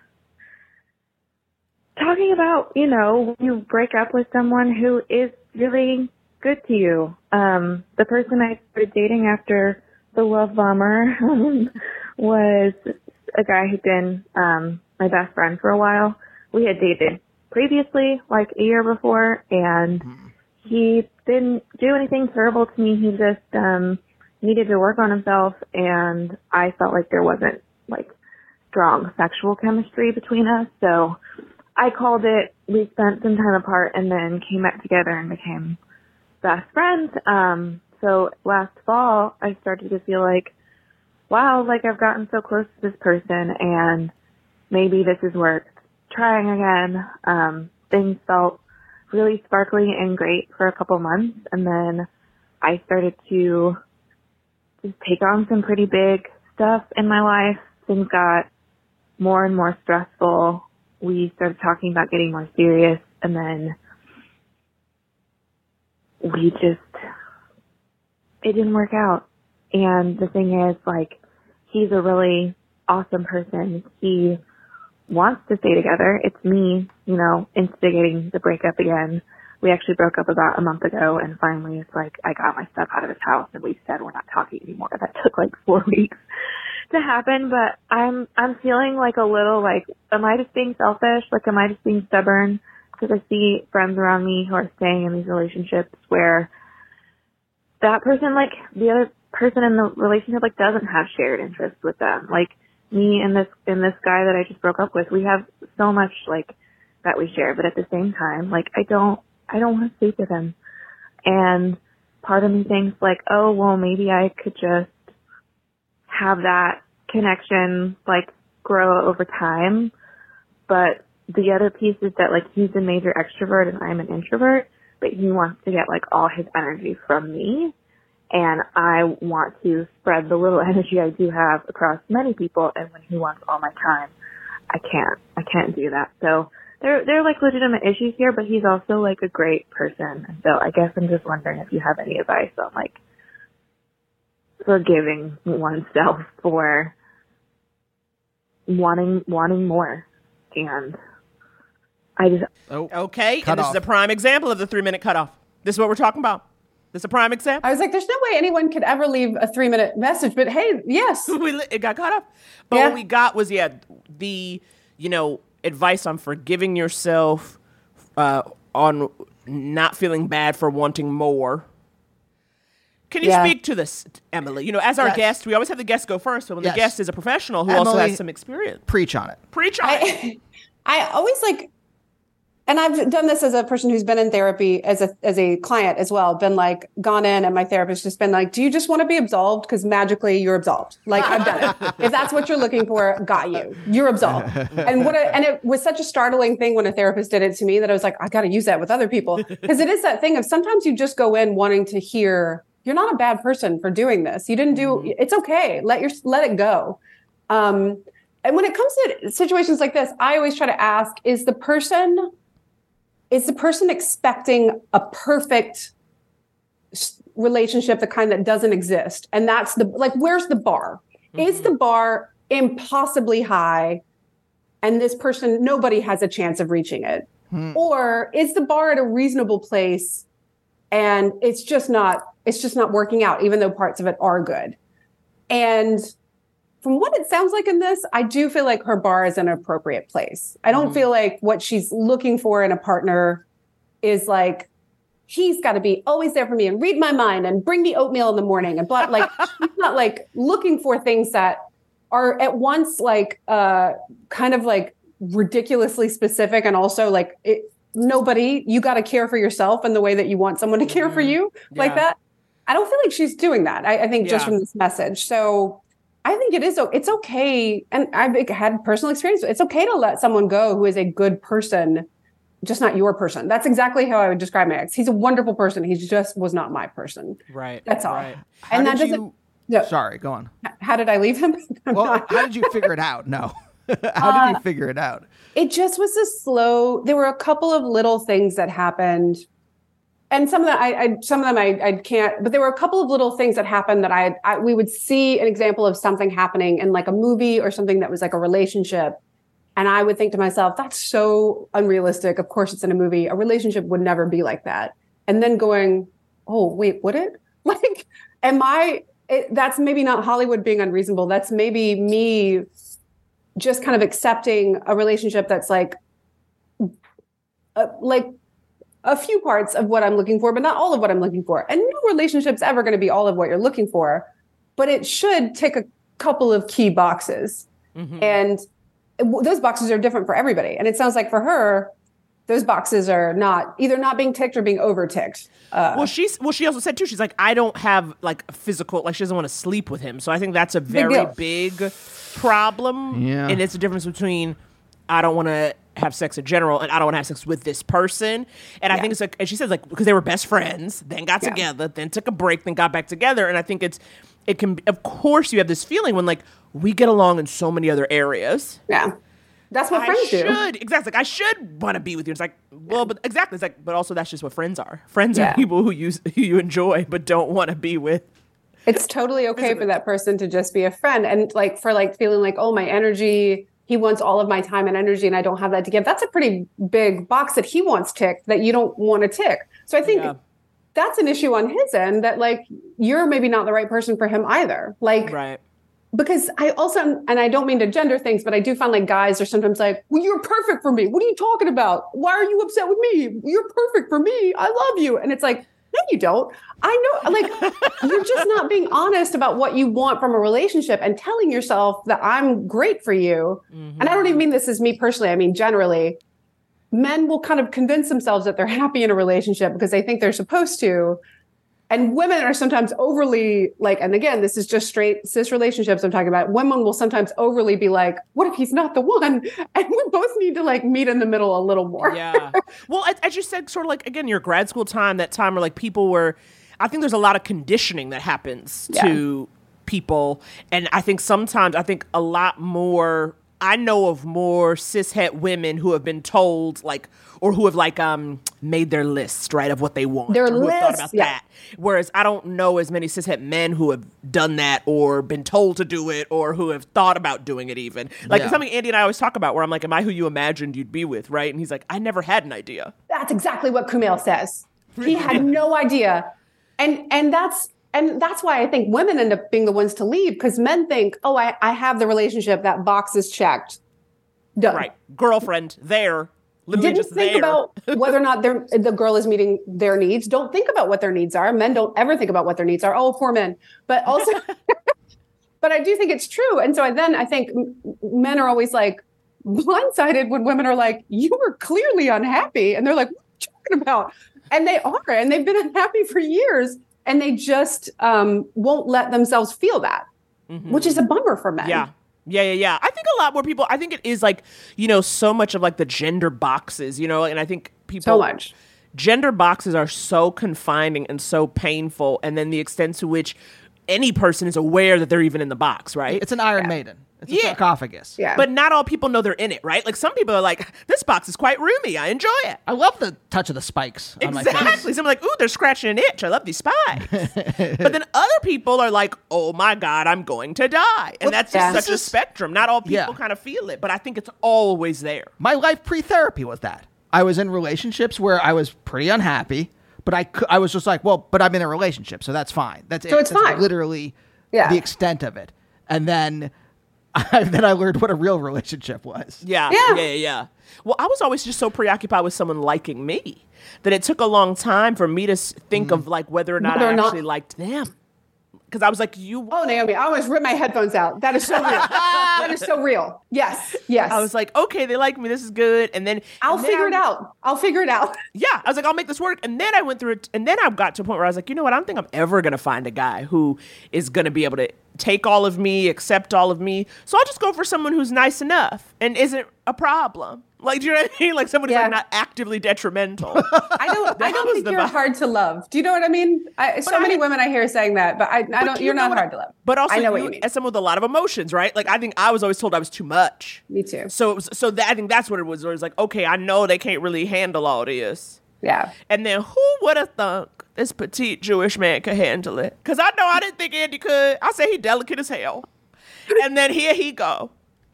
S12: talking about, when you break up with someone who is really good to you. The person I started dating after the love bomber was a guy who'd been my best friend for a while. We had dated previously, like a year before, and he didn't do anything terrible to me. He just needed to work on himself, and I felt like there wasn't like strong sexual chemistry between us. So I called it. We spent some time apart and then came back together and became best friends. So last fall, I started to feel like, wow, like I've gotten so close to this person, and maybe this is worth trying again. Things felt really sparkly and great for a couple months, and then I started to just take on some pretty big stuff in my life. Things got more and more stressful. We started talking about getting more serious, and then it didn't work out. And the thing is, like, he's a really awesome person. He wants to stay together. It's me, you know, instigating the breakup again. We actually broke up about a month ago, and finally it's like I got my stuff out of his house and we said we're not talking anymore. That took like 4 weeks to happen, but I'm feeling like a little like, am I just being selfish? Like, am I just being stubborn? Because I see friends around me who are staying in these relationships where that person, like the other person in the relationship, like doesn't have shared interests with them. Like me and this guy that I just broke up with, we have so much like that we share, but at the same time, like I don't want to sleep with him. And part of me thinks like, oh, well, maybe I could just have that connection like grow over time. But the other piece is that like he's a major extrovert and I'm an introvert, but he wants to get like all his energy from me. And I want to spread the little energy I do have across many people. And when he wants all my time, I can't do that. So there are like legitimate issues here, but he's also like a great person. And so I guess I'm just wondering if you have any advice on like forgiving oneself for wanting more. And I just...
S1: Okay, and this is a prime example of the 3-minute cutoff. This is what we're talking about. This is a prime example.
S6: I was like, there's no way anyone could ever leave a 3-minute message, but hey, yes.
S1: It got cut off. But what we got was, the, advice on forgiving yourself, on not feeling bad for wanting more. Can you speak to this, Emily? As our guest, we always have the guest go first, but when the guest is a professional who also has some experience.
S2: Preach on it.
S6: I always and I've done this as a person who's been in therapy as a client as well, been like gone in and my therapist just been like, do you just want to be absolved? Because magically you're absolved. Like I've done it. If that's what you're looking for, got you. You're absolved. And it was such a startling thing when a therapist did it to me that I was like, I got to use that with other people. Because it is that thing of sometimes you just go in wanting to hear, you're not a bad person for doing this. You didn't do, it's okay. Let it go. And when it comes to situations like this, I always try to ask, is the person expecting a perfect relationship, the kind that doesn't exist? And that's where's the bar? Is the bar impossibly high and this person, nobody has a chance of reaching it? Or is the bar at a reasonable place and it's just not working out, even though parts of it are good? And from what it sounds like in this, I do feel like her bar is in an appropriate place. I don't feel like what she's looking for in a partner is like, he's got to be always there for me and read my mind and bring me oatmeal in the morning and blah. Like she's not like looking for things that are at once like kind of like ridiculously specific and also like you got to care for yourself in the way that you want someone to care for you like that. I don't feel like she's doing that. I think just from this message. So I think it's okay. And I've had personal experience. It's okay to let someone go who is a good person, just not your person. That's exactly how I would describe my ex. He's a wonderful person. He just was not my person.
S1: Right.
S6: That's all.
S1: Right.
S6: And that doesn't...
S2: Sorry, go on.
S6: How did I leave him?
S2: How did you figure it out? No. How did you figure it out?
S6: It just was there were a couple of little things that happened. And some of them I can't, but there were a couple of little things that happened that we would see an example of something happening in like a movie or something that was like a relationship. And I would think to myself, that's so unrealistic. Of course it's in a movie. A relationship would never be like that. And then going, oh, wait, would it? Like, that's maybe not Hollywood being unreasonable. That's maybe me just kind of accepting a relationship that's like a few parts of what I'm looking for, but not all of what I'm looking for. And no relationship's ever going to be all of what you're looking for, but it should tick a couple of key boxes. And those boxes are different for everybody. And it sounds like for her, those boxes are either not being ticked or being over ticked.
S1: She also said too, she's like, I don't have like physical, like she doesn't want to sleep with him. So I think that's a very big problem. Yeah. And it's a difference between, I don't want to have sex in general and I don't want to have sex with this person. And I think it's like, and she says like, because they were best friends, then got together, then took a break, then got back together. And I think it can, of course you have this feeling when like we get along in so many other areas.
S6: Yeah. That's what friends do.
S1: Exactly. Like I should want to be with you. It's like, well, but exactly. It's like, but also that's just what friends are. Friends are people who you enjoy, but don't want to be with.
S6: It's totally okay for that person to just be a friend. And like, for like feeling like, oh, my energy he wants all of my time and energy and I don't have that to give. That's a pretty big box that he wants ticked that you don't want to tick. So I think that's an issue on his end, that like, you're maybe not the right person for him either. Like,
S1: right.
S6: Because I also, and I don't mean to gender things, but I do find like guys are sometimes like, well, you're perfect for me. What are you talking about? Why are you upset with me? You're perfect for me. I love you. And it's like, no, you don't. I know, like, you're just not being honest about what you want from a relationship and telling yourself that I'm great for you. Mm-hmm. And I don't even mean this as me personally. I mean, generally, men will kind of convince themselves that they're happy in a relationship because they think they're supposed to. And women are sometimes overly like, and again, this is just straight cis relationships I'm talking about. Women will sometimes overly be like, what if he's not the one? And we both need to like meet in the middle a little more.
S1: Yeah. Well, as you said, sort of like, again, your grad school time, that time where like people were, I think there's a lot of conditioning that happens to people. And I think sometimes, a lot more, I know of more cishet women who have been told like, or who have like made their list, right, of what they want.
S6: Their
S1: who
S6: list,
S1: have thought about that. Whereas I don't know as many cishet men who have done that or been told to do it or who have thought about doing it even. Like it's something Andy and I always talk about where I'm like, am I who you imagined you'd be with, right? And he's like, I never had an idea.
S6: That's exactly what Kumail says. He had no idea. And that's why I think women end up being the ones to leave, because men think, oh, I have the relationship, that box is checked. Done.
S1: Right. Girlfriend, there. Literally
S6: Didn't think about whether or not the girl is meeting their needs. Don't think about what their needs are. Men don't ever think about what their needs are. Oh, poor men. But also, but I do think it's true. And so I think men are always like blindsided when women are like, you were clearly unhappy. And they're like, what are you talking about? And they are. And they've been unhappy for years. And they just won't let themselves feel that, which is a bummer for men.
S1: Yeah. Yeah. I think a lot more people, I think it is like, so much of like the gender boxes, and I think people.
S6: So much.
S1: Gender boxes are so confining and so painful. And then the extent to which any person is aware that they're even in the box, right?
S2: It's an Iron Maiden. It's a sarcophagus.
S6: Yeah.
S1: But not all people know they're in it, right? Like some people are like, this box is quite roomy. I enjoy it.
S2: I love the touch of the spikes on my face.
S1: Exactly. Some are like, ooh, they're scratching an itch. I love these spikes. But then other people are like, oh my God, I'm going to die. And that's just such a spectrum. Not all people kind of feel it, but I think it's always there.
S2: My life pre-therapy was that. I was in relationships where I was pretty unhappy, but I was just like, well, but I'm in a relationship, so that's fine. That's
S6: so it's fine.
S2: Literally the extent of it. And then I learned what a real relationship was.
S1: Yeah. Well, I was always just so preoccupied with someone liking me that it took a long time for me to think of like whether or not I actually liked them. Because I was like,
S6: Oh, Naomi, I almost ripped my headphones out. That is so real. That is so real. Yes.
S1: I was like, okay, they like me. This is good. And then
S6: I'll figure it out.
S1: Yeah. I was like, I'll make this work. And then I went through it. And then I got to a point where I was like, you know what? I don't think I'm ever going to find a guy who is going to be able to take all of me, accept all of me. So I'll just go for someone who's nice enough and isn't a problem. Like, do you know what I mean? Like someone who's like not actively detrimental.
S6: I don't think you're hard to love. Do you know what I mean? So many women I hear saying that, but I don't. You're not hard to love.
S1: But also,
S6: I know what you mean.
S1: As someone with a lot of emotions, right? Like I think I was always told I was too much.
S6: Me too.
S1: I think that's what it was. Where it's like, okay, I know they can't really handle all this.
S6: Yeah.
S1: And then who would have thunk this petite Jewish man could handle it? Because I know I didn't think Andy could. I said he delicate as hell. And then here he go,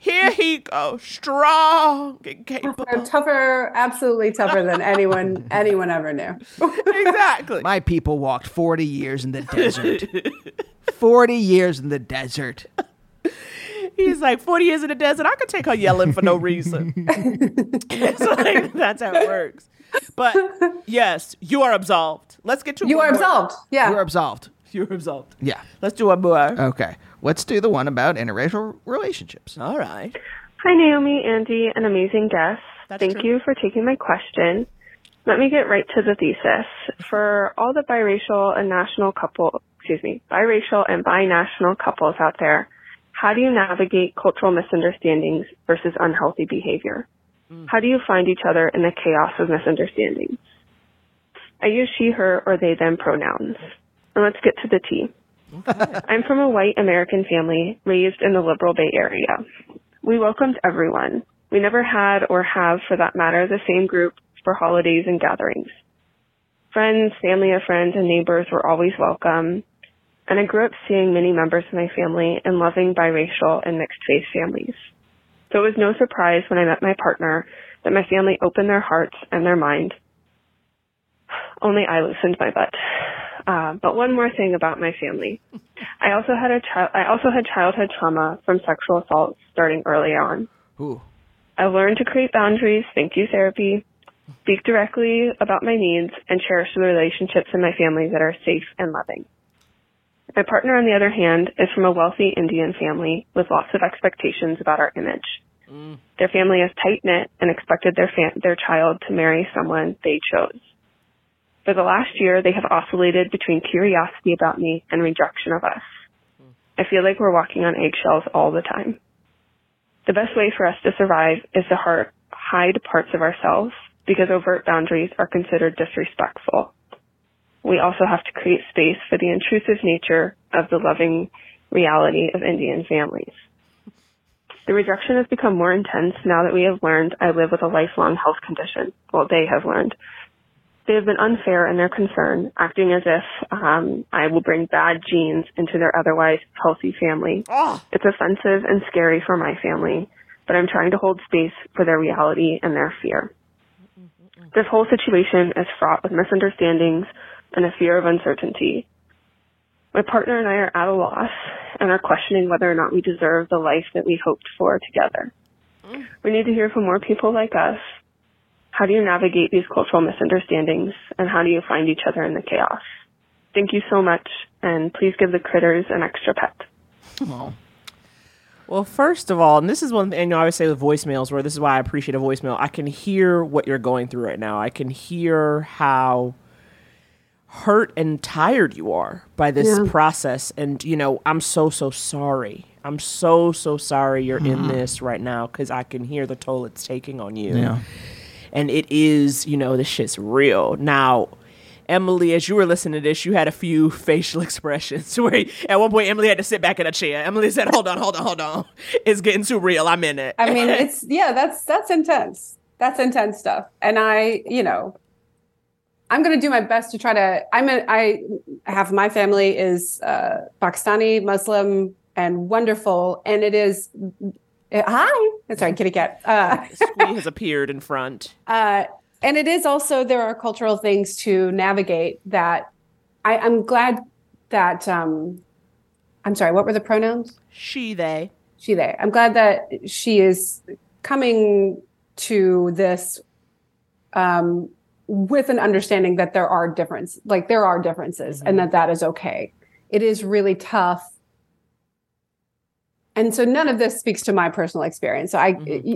S1: strong and capable.
S6: Tougher, absolutely tougher than anyone ever knew.
S1: Exactly.
S2: My people walked 40 years in the desert. 40 years in the desert.
S1: He's like, 40 years in the desert, I could take her yelling for no reason. It's like, that's how it works. But yes, you are absolved. Let's get to
S6: You are absolved. Yeah.
S2: You're absolved.
S1: You're absolved.
S2: Yeah.
S1: Let's do one more.
S2: Okay. Let's do the one about interracial relationships.
S1: All right.
S13: Hi, Naomi, Andy, an amazing guest.
S1: That's
S13: Thank you for taking my question. Let me get right to the thesis. For all the biracial and binational couples out there, how do you navigate cultural misunderstandings versus unhealthy behavior? How do you find each other in the chaos of misunderstandings? I use she, her, or they, them pronouns. And let's get to the tea. Okay. I'm from a white American family raised in the liberal Bay Area. We welcomed everyone. We never had or have, for that matter, the same group for holidays and gatherings. Friends, family of friends, and neighbors were always welcome. And I grew up seeing many members of my family in loving biracial and mixed-faith families. So it was no surprise when I met my partner that my family opened their hearts and their mind. Only I loosened my butt. But one more thing about my family. I also had childhood trauma from sexual assault starting early on.
S2: Ooh.
S13: I learned to create boundaries, thank you therapy, speak directly about my needs, and cherish the relationships in my family that are safe and loving. My partner, on the other hand, is from a wealthy Indian family with lots of expectations about our image. Their family is tight-knit and expected their child to marry someone they chose. For the last year, they have oscillated between curiosity about me and rejection of us. I feel like we're walking on eggshells all the time. The best way for us to survive is to hide parts of ourselves because overt boundaries are considered disrespectful. We also have to create space for the intrusive nature of the loving reality of Indian families. The rejection has become more intense now that we have learned I live with a lifelong health condition. Well, they have learned. They have been unfair in their concern, acting as if I will bring bad genes into their otherwise healthy family.
S1: Oh.
S13: It's offensive and scary for my family, but I'm trying to hold space for their reality and their fear. This whole situation is fraught with misunderstandings and a fear of uncertainty. My partner and I are at a loss and are questioning whether or not we deserve the life that we hoped for together. We need to hear from more people like us. How do you navigate these cultural misunderstandings, and how do you find each other in the chaos? Thank you so much, and please give the critters an extra pet.
S2: Oh.
S1: Well, first of all, and this is one thing, I always say with voicemails, where this is why I appreciate a voicemail, I can hear what you're going through right now. I can hear how hurt and tired you are by this process. And, I'm so sorry. I'm so sorry you're in this right now, because I can hear the toll it's taking on you.
S2: Yeah.
S1: And it is, this shit's real. Now, Emily, as you were listening to this, you had a few facial expressions where at one point Emily had to sit back in a chair. Emily said, hold on. It's getting too real. I'm in it.
S6: I mean, that's intense. That's intense stuff. And I'm going to do my best to try to, half of my family is Pakistani, Muslim, and wonderful. And it is, hi. Sorry, kitty cat.
S1: Squee has appeared in front.
S6: And it is also, there are cultural things to navigate that I'm glad that, I'm sorry, what were the pronouns?
S1: She, they.
S6: I'm glad that she is coming to this with an understanding that there are differences, and that is okay. It is really tough. And so none of this speaks to my personal experience. So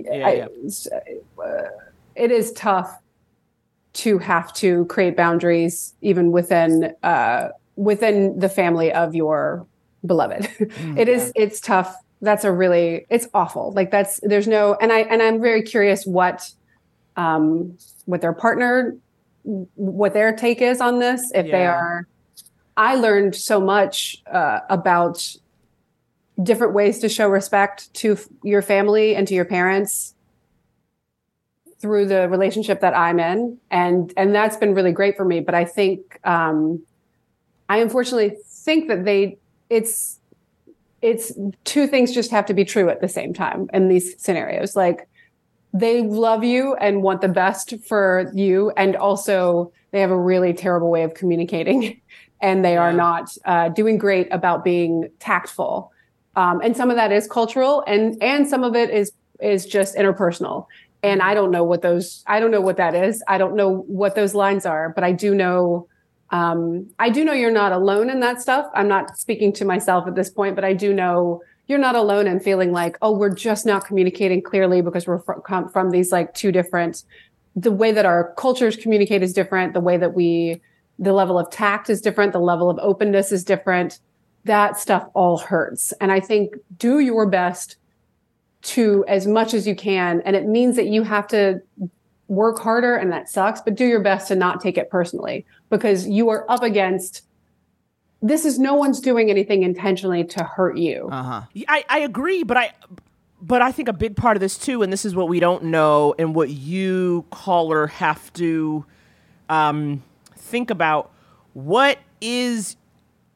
S6: it is tough to have to create boundaries even within the family of your beloved. It's tough. It's awful. I'm very curious what their partner, what their take is on this. I learned so much about different ways to show respect to your family and to your parents through the relationship that I'm in. And that's been really great for me. But I think, I unfortunately think that it's two things just have to be true at the same time in these scenarios. Like, they love you and want the best for you. And also they have a really terrible way of communicating and they are not doing great about being tactful. And some of that is cultural and some of it is just interpersonal. And I don't know what that is. I don't know what those lines are, but I do know you're not alone in that stuff. I'm not speaking to myself at this point, but I do know you're not alone in feeling like, oh, we're just not communicating clearly because we're from these like two different, the way that our cultures communicate is different. The way that the level of tact is different. The level of openness is different. That stuff all hurts. And I think do your best to as much as you can. And it means that you have to work harder, and that sucks, but do your best to not take it personally, because you are up against, no one's doing anything intentionally to hurt you.
S1: I agree, but I think a big part of this too, and this is what we don't know and what you, caller, have to think about, what is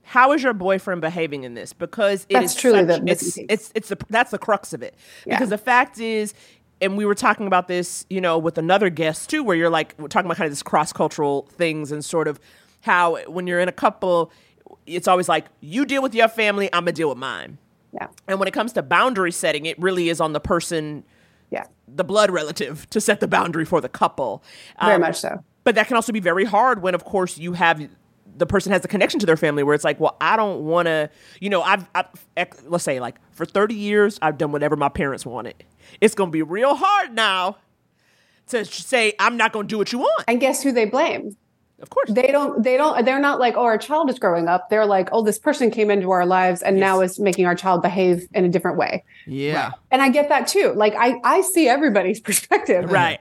S1: how is your boyfriend behaving in this? Because
S6: that's truly the missing piece.
S1: That's the crux of it.
S6: Yeah.
S1: Because the fact is, and we were talking about this, with another guest too, where you're like, we're talking about kind of this cross-cultural things and sort of how when you're in a couple, it's always like, you deal with your family, I'm gonna deal with mine.
S6: Yeah.
S1: And when it comes to boundary setting, it really is on the person, the blood relative, to set the boundary for the couple.
S6: Very much so.
S1: But that can also be very hard when, of course, you have the person has a connection to their family where it's like, well, I don't want to, I've let's say like for 30 years, I've done whatever my parents wanted. It's going to be real hard now to say, I'm not going to do what you want.
S6: And guess who they blame?
S1: Of course.
S6: They're not like, oh, our child is growing up. They're like, oh, this person came into our lives and now is making our child behave in a different way.
S2: Yeah.
S6: Right. And I get that too. Like I see everybody's perspective.
S1: Right.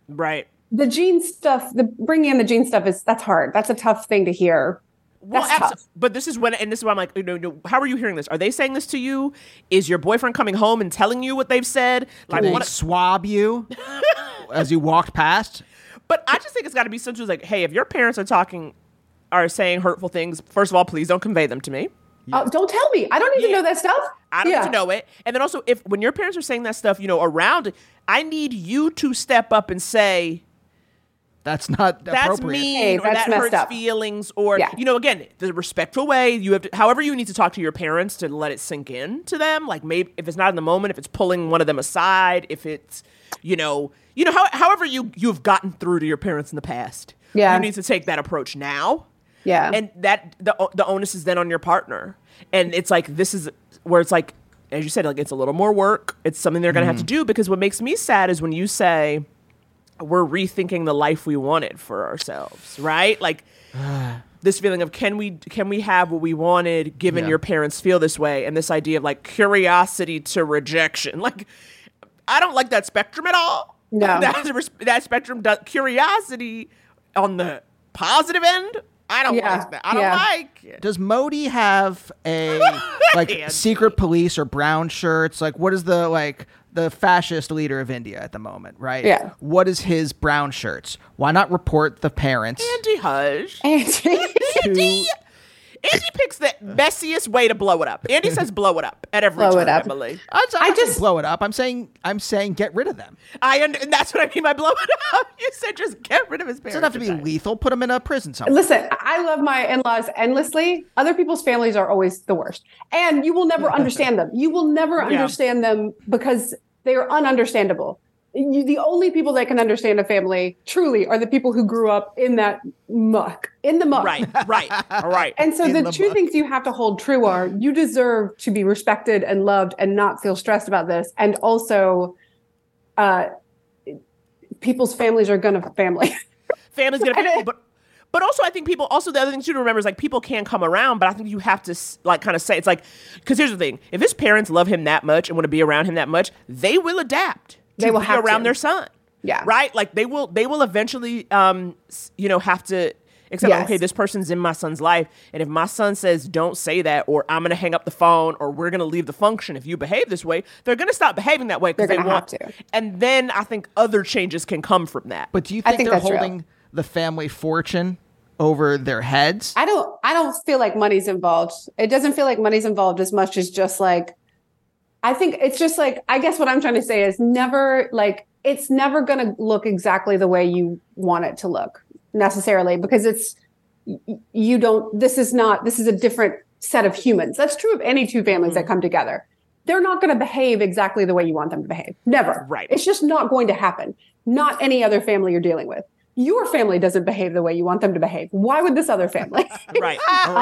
S6: The gene stuff, bringing in the gene stuff that's hard. That's a tough thing to hear. That's tough.
S1: But this is why I'm like, how are you hearing this? Are they saying this to you? Is your boyfriend coming home and telling you what they've said?
S2: Like, they swab you as you walked past?
S1: But I just think it's got to be something like, hey, if your parents are saying hurtful things, first of all, please don't convey them to me.
S6: Don't tell me. I don't need to know that stuff.
S1: I don't need to know it. And then also, when your parents are saying that stuff, around it, I need you to step up and say,
S2: that's not appropriate.
S1: That's mean, or that hurts feelings, or again, the respectful way. You have to, however, you need to talk to your parents to let it sink in to them. Like maybe if it's not in the moment, if it's pulling one of them aside, if it's however you've gotten through to your parents in the past.
S6: Yeah,
S1: you need to take that approach now.
S6: Yeah,
S1: and that the onus is then on your partner, and it's like this is where it's like, as you said, like it's a little more work. It's something they're going to have to do, because what makes me sad is when you say, we're rethinking the life we wanted for ourselves, right? Like this feeling of can we have what we wanted given your parents feel this way, and this idea of like curiosity to rejection. Like I don't like that spectrum at all.
S6: No,
S1: that spectrum curiosity on the positive end. I don't like that. I don't like it.
S2: Does Modi have a secret police or brown shirts? Like what is the fascist leader of India at the moment, right?
S6: Yeah.
S2: What is his brown shirts? Why not report the parents?
S1: Andy Hush. Andy picks the messiest way to blow it up. Andy says blow it up at every turn, I believe.
S2: I just blow it up. I'm saying get rid of them.
S1: And that's what I mean by blow it up. You said just get rid of his parents.
S2: It doesn't have to be lethal. Put them in a prison somewhere.
S6: Listen, I love my in-laws endlessly. Other people's families are always the worst. And you will never understand them. You will never understand them because they are ununderstandable. The only people that can understand a family truly are the people who grew up in that muck, in the muck.
S1: Right.
S6: And so the two things you have to hold true are you deserve to be respected and loved and not feel stressed about this. And also, people's families are going to family.
S1: Families going to family. But also, I think the other thing too to remember is like people can come around, but I think you have to like kind of say, it's like, because here's the thing. If his parents love him that much and want to be around him that much, they will adapt.
S6: They will have
S1: around
S6: to.
S1: Their son.
S6: Yeah.
S1: Right? Like they will eventually, have to accept, okay, this person's in my son's life. And if my son says, don't say that, or I'm going to hang up the phone, or we're going to leave the function if you behave this way, they're going to stop behaving that way because they want
S6: to.
S1: And then I think other changes can come from that.
S2: But do you think they're holding the family fortune over their heads?
S6: I don't feel like money's involved. It doesn't feel like money's involved as much as just like, I think it's just like, I guess what I'm trying to say is it's never going to look exactly the way you want it to look necessarily, because this is a different set of humans. That's true of any two families that come together. They're not going to behave exactly the way you want them to behave. Never.
S1: Right.
S6: It's just not going to happen. Not any other family you're dealing with. Your family doesn't behave the way you want them to behave. Why would this other family?
S1: Right.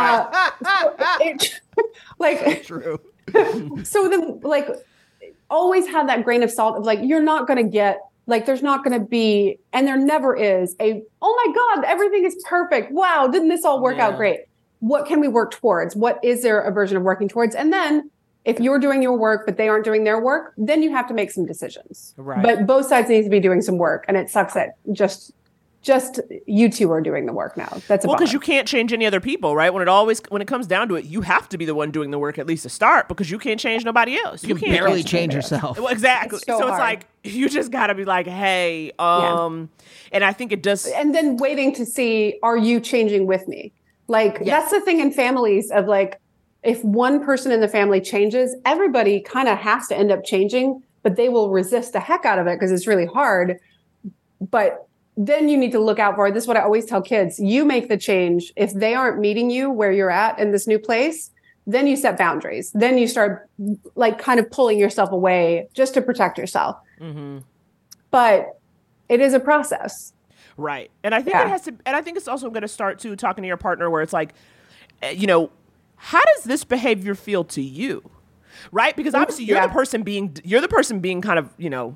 S2: True.
S6: So then, always have that grain of salt of you're not going to get, there's not going to be, and there never is oh my God, everything is perfect. Wow. Didn't this all work out great? What can we work towards? What is there a version of working towards? And then if you're doing your work, but they aren't doing their work, then you have to make some decisions.
S1: Right.
S6: But both sides need to be doing some work. And it sucks that just you two are doing the work now. That's
S1: because you can't change any other people, right? When it comes down to it, you have to be the one doing the work at least to start, because you can't change nobody else.
S2: You can't barely change yourself.
S1: Well, exactly.
S6: So
S1: it's
S6: hard.
S1: like you just got to be like, hey, and I think it does.
S6: And then waiting to see, are you changing with me? Like that's the thing in families of like, if one person in the family changes, everybody kind of has to end up changing, but they will resist the heck out of it because it's really hard. But then you need to look out for it. This is what I always tell kids. You make the change. If they aren't meeting you where you're at in this new place, then you set boundaries. Then you start like kind of pulling yourself away just to protect yourself. Mm-hmm. But it is a process.
S1: Right. And I think it has to, and I think it's also going to start to talking to your partner where it's like, you know, how does this behavior feel to you? Right? Because obviously you're the person being kind of, you know,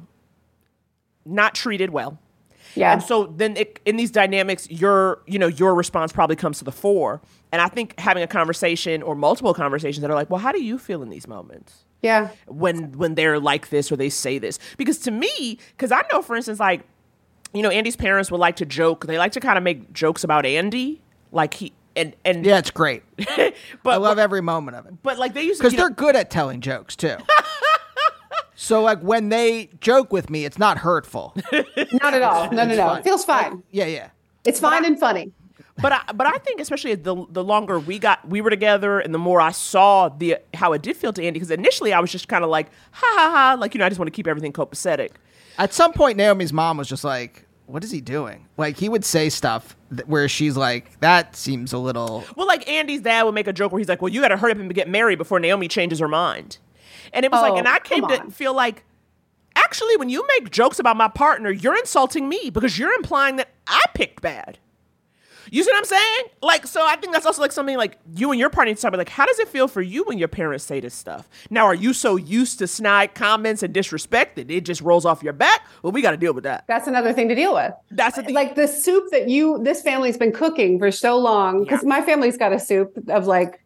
S1: not treated well. Yeah. And so then in these dynamics, your response probably comes to the fore. And I think having a conversation or multiple conversations that are like, well, how do you feel in these moments?
S6: Yeah.
S1: When they're like this or they say this. Because to me, because I know, for instance, like, you know, Andy's parents would like to joke. They like to kind of make jokes about Andy. Like and
S2: yeah, it's great.
S1: But
S2: I love every moment of it.
S1: But like they used to,
S2: because they're good at telling jokes too. So like when they joke with me, it's not hurtful.
S6: Not at all. No. It feels fine.
S2: Like, yeah.
S6: It's fine and funny.
S1: But I think especially the longer we were together and the more I saw how it did feel to Andy, because initially I was just kind of like, ha, like, you know, I just want to keep everything copacetic.
S2: At some point, Naomi's mom was just like, what is he doing? Like, he would say stuff where she's like, that seems a little...
S1: Well, like, Andy's dad would make a joke where he's like, well, you got to hurry up and get married before Naomi changes her mind. And it was like, and I came to feel like, actually, when you make jokes about my partner, you're insulting me because you're implying that I picked bad. You see what I'm saying? Like, so I think that's also like something like you and your partner need to talk about, like, how does it feel for you when your parents say this stuff? Now, are you so used to snide comments and disrespect that it just rolls off your back? Well, we got to deal with that.
S6: That's another thing to deal with. That's the thing. Like the soup that this family's been cooking for so long, because my family's got a soup of like,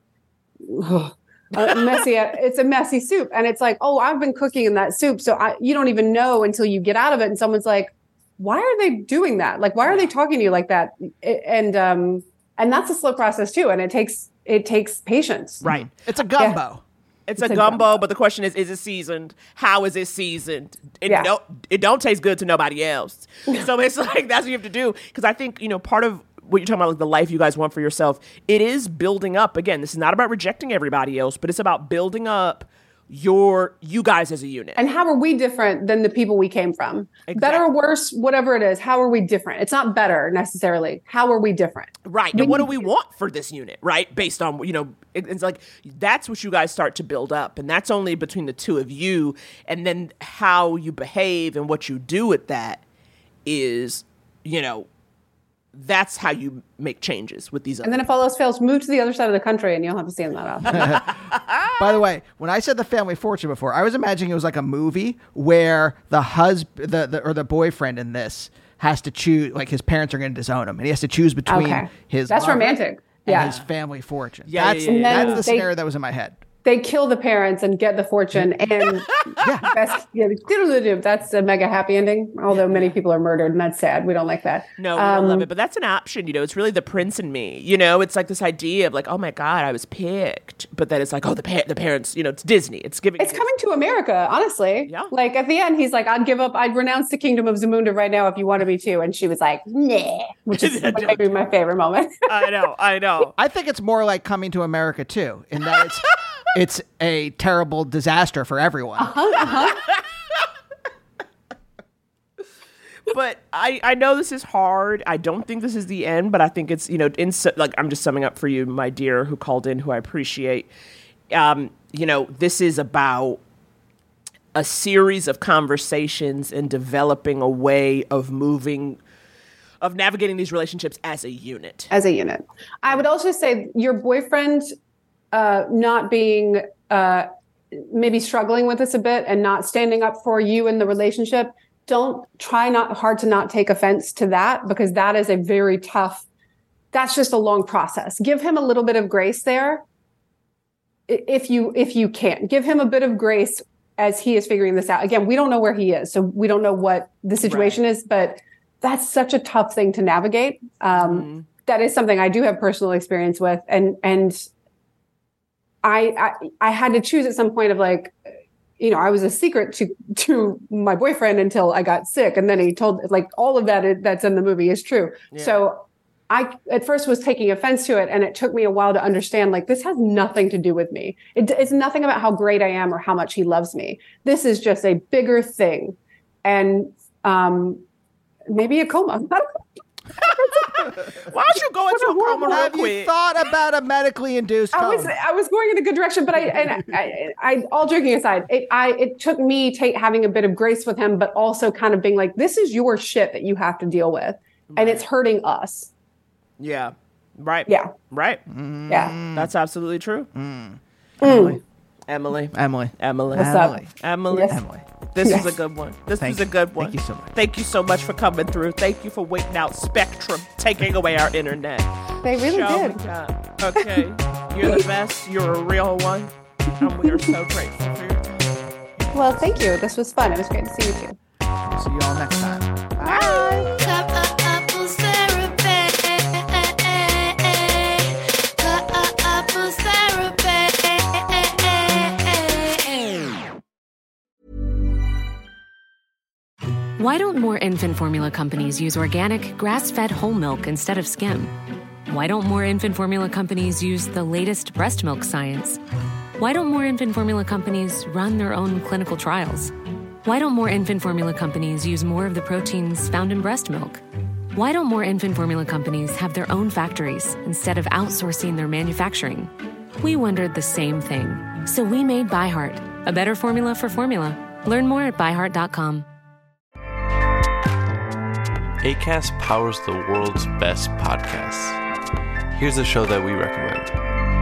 S6: messy. It's a messy soup. And it's like, oh, I've been cooking in that soup. So you don't even know until you get out of it. And someone's like, why are they doing that? Like, why are they talking to you like that? And that's a slow process too. And it takes patience.
S1: Right.
S2: It's a gumbo.
S1: Yeah. It's a gumbo, but the question is it seasoned? How is it seasoned? It don't taste good to nobody else. So it's like, that's what you have to do. Because I think, you know, part of what you're talking about, like the life you guys want for yourself, it is building up. Again, this is not about rejecting everybody else, but it's about building up you guys as a unit.
S6: And how are we different than the people we came from? Exactly. Better or worse, whatever it is, how are we different? It's not better necessarily. How are we different?
S1: Right. And what do we want for this unit, right? Based on, you know, it's like, that's what you guys start to build up. And that's only between the two of you. And then how you behave and what you do with that is, you know, that's how you make changes with these.
S6: And then if all else fails, move to the other side of the country and you'll have to stand that off.
S2: By the way, when I said the family fortune before, I was imagining it was like a movie where the husband, or the boyfriend in this has to choose, like his parents are going to disown him and he has to choose between his
S6: that's romantic.
S2: And his family fortune.
S6: That's
S2: the scenario that was in my head.
S6: They kill the parents and get the fortune, and that's a mega happy ending. Although many people are murdered, and that's sad. We don't like that.
S1: No, we don't love it, but that's an option. You know, it's really the prince and me. You know, it's like this idea of like, oh my god, I was picked, but then it's like, oh, the parents. You know, it's Disney. It's coming
S6: to America. Honestly, yeah. Like at the end, he's like, I'd renounce the kingdom of Zamunda right now if you wanted me to, and she was like, nah, which is maybe my favorite moment.
S1: I know.
S2: I think it's more like Coming to America too, in that it's a terrible disaster for everyone.
S1: But I know this is hard. I don't think this is the end, but I think it's, you know, like I'm just summing up for you, my dear, who called in, who I appreciate. You know, this is about a series of conversations and developing a way of navigating these relationships as a unit.
S6: I would also say your boyfriend not being maybe struggling with this a bit and not standing up for you in the relationship, try not hard to not take offense to that, because that is a very tough, that's just a long process. Give him a little bit of grace there. If you can give him a bit of grace as he is figuring this out. Again, we don't know where he is, so we don't know what the situation is, but that's such a tough thing to navigate. That is something I do have personal experience with. And I had to choose at some point of like, you know, I was a secret to my boyfriend until I got sick. And then he told, like, all of that that's in the movie is true. Yeah. So I at first was taking offense to it, and it took me a while to understand, like, this has nothing to do with me. It's nothing about how great I am or how much he loves me. This is just a bigger thing. And maybe a coma.
S1: Why don't you go into a coma real
S2: Have
S1: quick?
S2: you thought about a medically induced coma?
S6: I was going in a good direction, but I all joking aside, it took me having a bit of grace with him, but also kind of being like, this is your shit that you have to deal with, and it's hurting us.
S1: Yeah. Right.
S6: Yeah.
S1: Right.
S6: Yeah.
S1: That's absolutely true. Emily.
S6: What's up?
S1: Emily.
S6: Yes.
S2: Emily.
S1: This is a good one. This
S2: Thank
S1: is a good one.
S2: Thank you so much.
S1: Thank you so much for coming through. Thank you for waiting out Spectrum, taking away our internet.
S6: They really did.
S1: Okay. You're the best. You're a real one. And we are so grateful for your time.
S6: Well, thank you. This was fun. It was great to see you too.
S2: See you all next time.
S6: Bye.
S8: Couples therapy. Couples therapy.
S11: Why don't more infant formula companies use organic, grass-fed whole milk instead of skim? Why don't more infant formula companies use the latest breast milk science? Why don't more infant formula companies run their own clinical trials? Why don't more infant formula companies use more of the proteins found in breast milk? Why don't more infant formula companies have their own factories instead of outsourcing their manufacturing? We wondered the same thing. So we made ByHeart, a better formula for formula. Learn more at byheart.com.
S14: Acast powers the world's best podcasts. Here's a show that we recommend.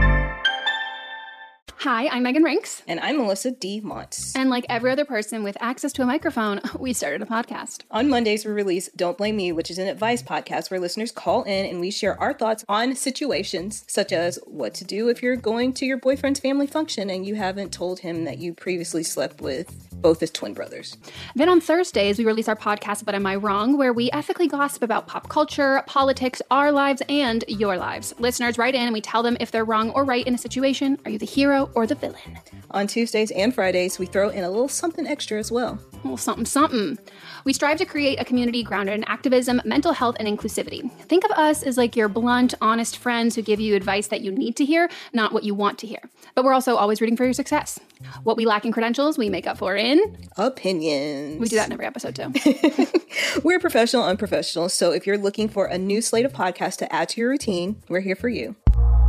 S15: Hi, I'm Megan Rinks.
S16: And I'm Melissa D. Montz.
S15: And like every other person with access to a microphone, we started a podcast.
S16: On Mondays, we release Don't Blame Me, which is an advice podcast where listeners call in and we share our thoughts on situations such as what to do if you're going to your boyfriend's family function and you haven't told him that you previously slept with both his twin brothers.
S15: Then on Thursdays, we release our podcast, But Am I Wrong?, where we ethically gossip about pop culture, politics, our lives, and your lives. Listeners write in and we tell them if they're wrong or right in a situation. Are you the hero or the villain?
S16: On Tuesdays and Fridays, we throw in a little something extra as well.
S15: A little something, something. We strive to create a community grounded in activism, mental health, and inclusivity. Think of us as like your blunt, honest friends who give you advice that you need to hear, not what you want to hear. But we're also always rooting for your success. What we lack in credentials, we make up for in
S16: opinions.
S15: We do that in every episode too.
S16: We're professional, unprofessional. So if you're looking for a new slate of podcasts to add to your routine, we're here for you.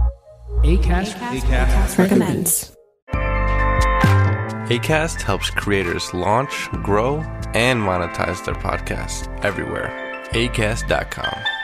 S17: Acast recommends.
S14: Acast helps creators launch, grow, and monetize their podcasts everywhere. Acast.com.